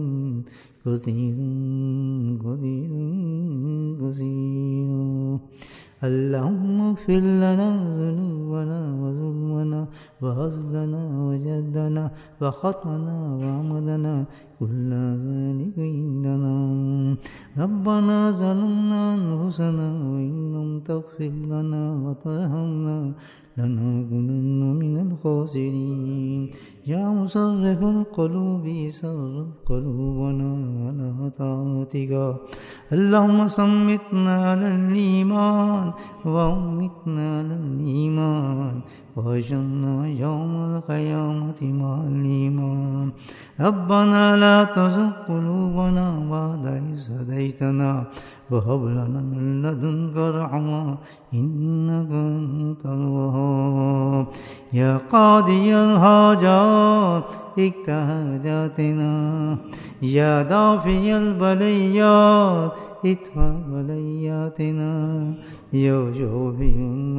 Speaker 1: कसीरा। अल्लाहुम्मा इग़फिर लना ज़ुनूबना व ज़ुल्मना व हज़लना व जद्दना व ख़तअना व अमदना कुल्ला ज़ालिका इंदना। रब्बना ज़लमना अनफुसना व इन लम तग़फिर लना व तरहमना लनकुनन्ना मिनल ख़ासिरीन। या मुसर्रिफ़ल क़ुलूबि सर्रिफ़ क़ुलूबना अला ताअतिका। अल्लाहुम्मा सम्मितना अलल ईमान व अम्मितना अलल ईमान व अहशरना यौमल क़ियामति मअल ईमान। रब्बना ला तुज़िग़ क़ुलूबना बअदा इज़ हदैतना व हब लना मिन लदुनका रहमा इन्नका अंतल वहाब। या क़ादियल हाजात इक़्ता हाजातना, या दाफ़ियल बलियात इत्फ़ा बलियातना, या जाफ़ियल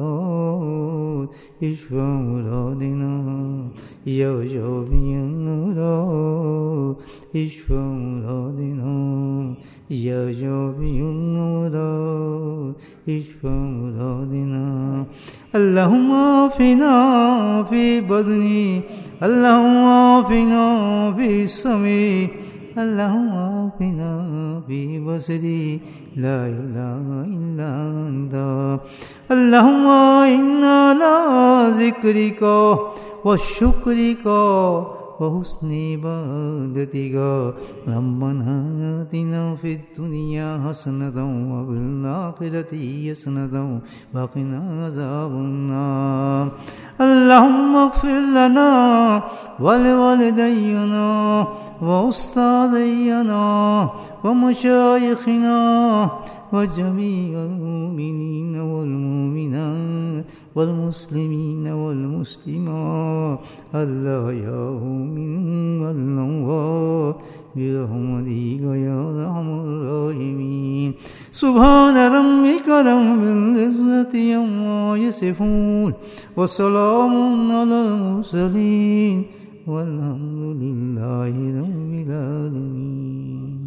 Speaker 1: मुराद इश्फ़ा मुरादिना, या जाफ़ियल मुराद इश्फ़ा मुरादिना, या जाफ़ियल मुराद इश्फ़ा मुरादिना। अल्लाहुम्मा आफ़िना फ़ी बदनी, अल्लाहुम्मा आफ़िना फ़ी समी, अल्लाहुम्मा आफ़िना फ़ी बसरी, ला इलाहा इल्ला अंता। अल्लाहुम्मा इन्ना अला ज़िक्रिका व शुक्रिका व हुस्नि इबादतिका। रब्बना आतिना फ़िद दुनिया हसनतन व फ़िल आखिरति हसनतन व क़िना अज़ाबन्नार। अल्लाहुम्मा इग़फिर लना व लिवालिदैना व उस्ताज़ैना व मशाइख़िना व जमीअल मुमिनीन वल मुमिनात वल मुस्लिमीन वल मुस्लिमात अल-अहयाउ मिनहुम वल अमवात बिरहमतिका या अरहमर राहिमीन। सुब्हान रब्बिका रब्बिल इज़्ज़ति अम्मा यसिफ़ून व सलामुन अलल मुरसलीन वल्हम्दुलिल्लाहि रब्बिल आलमीन।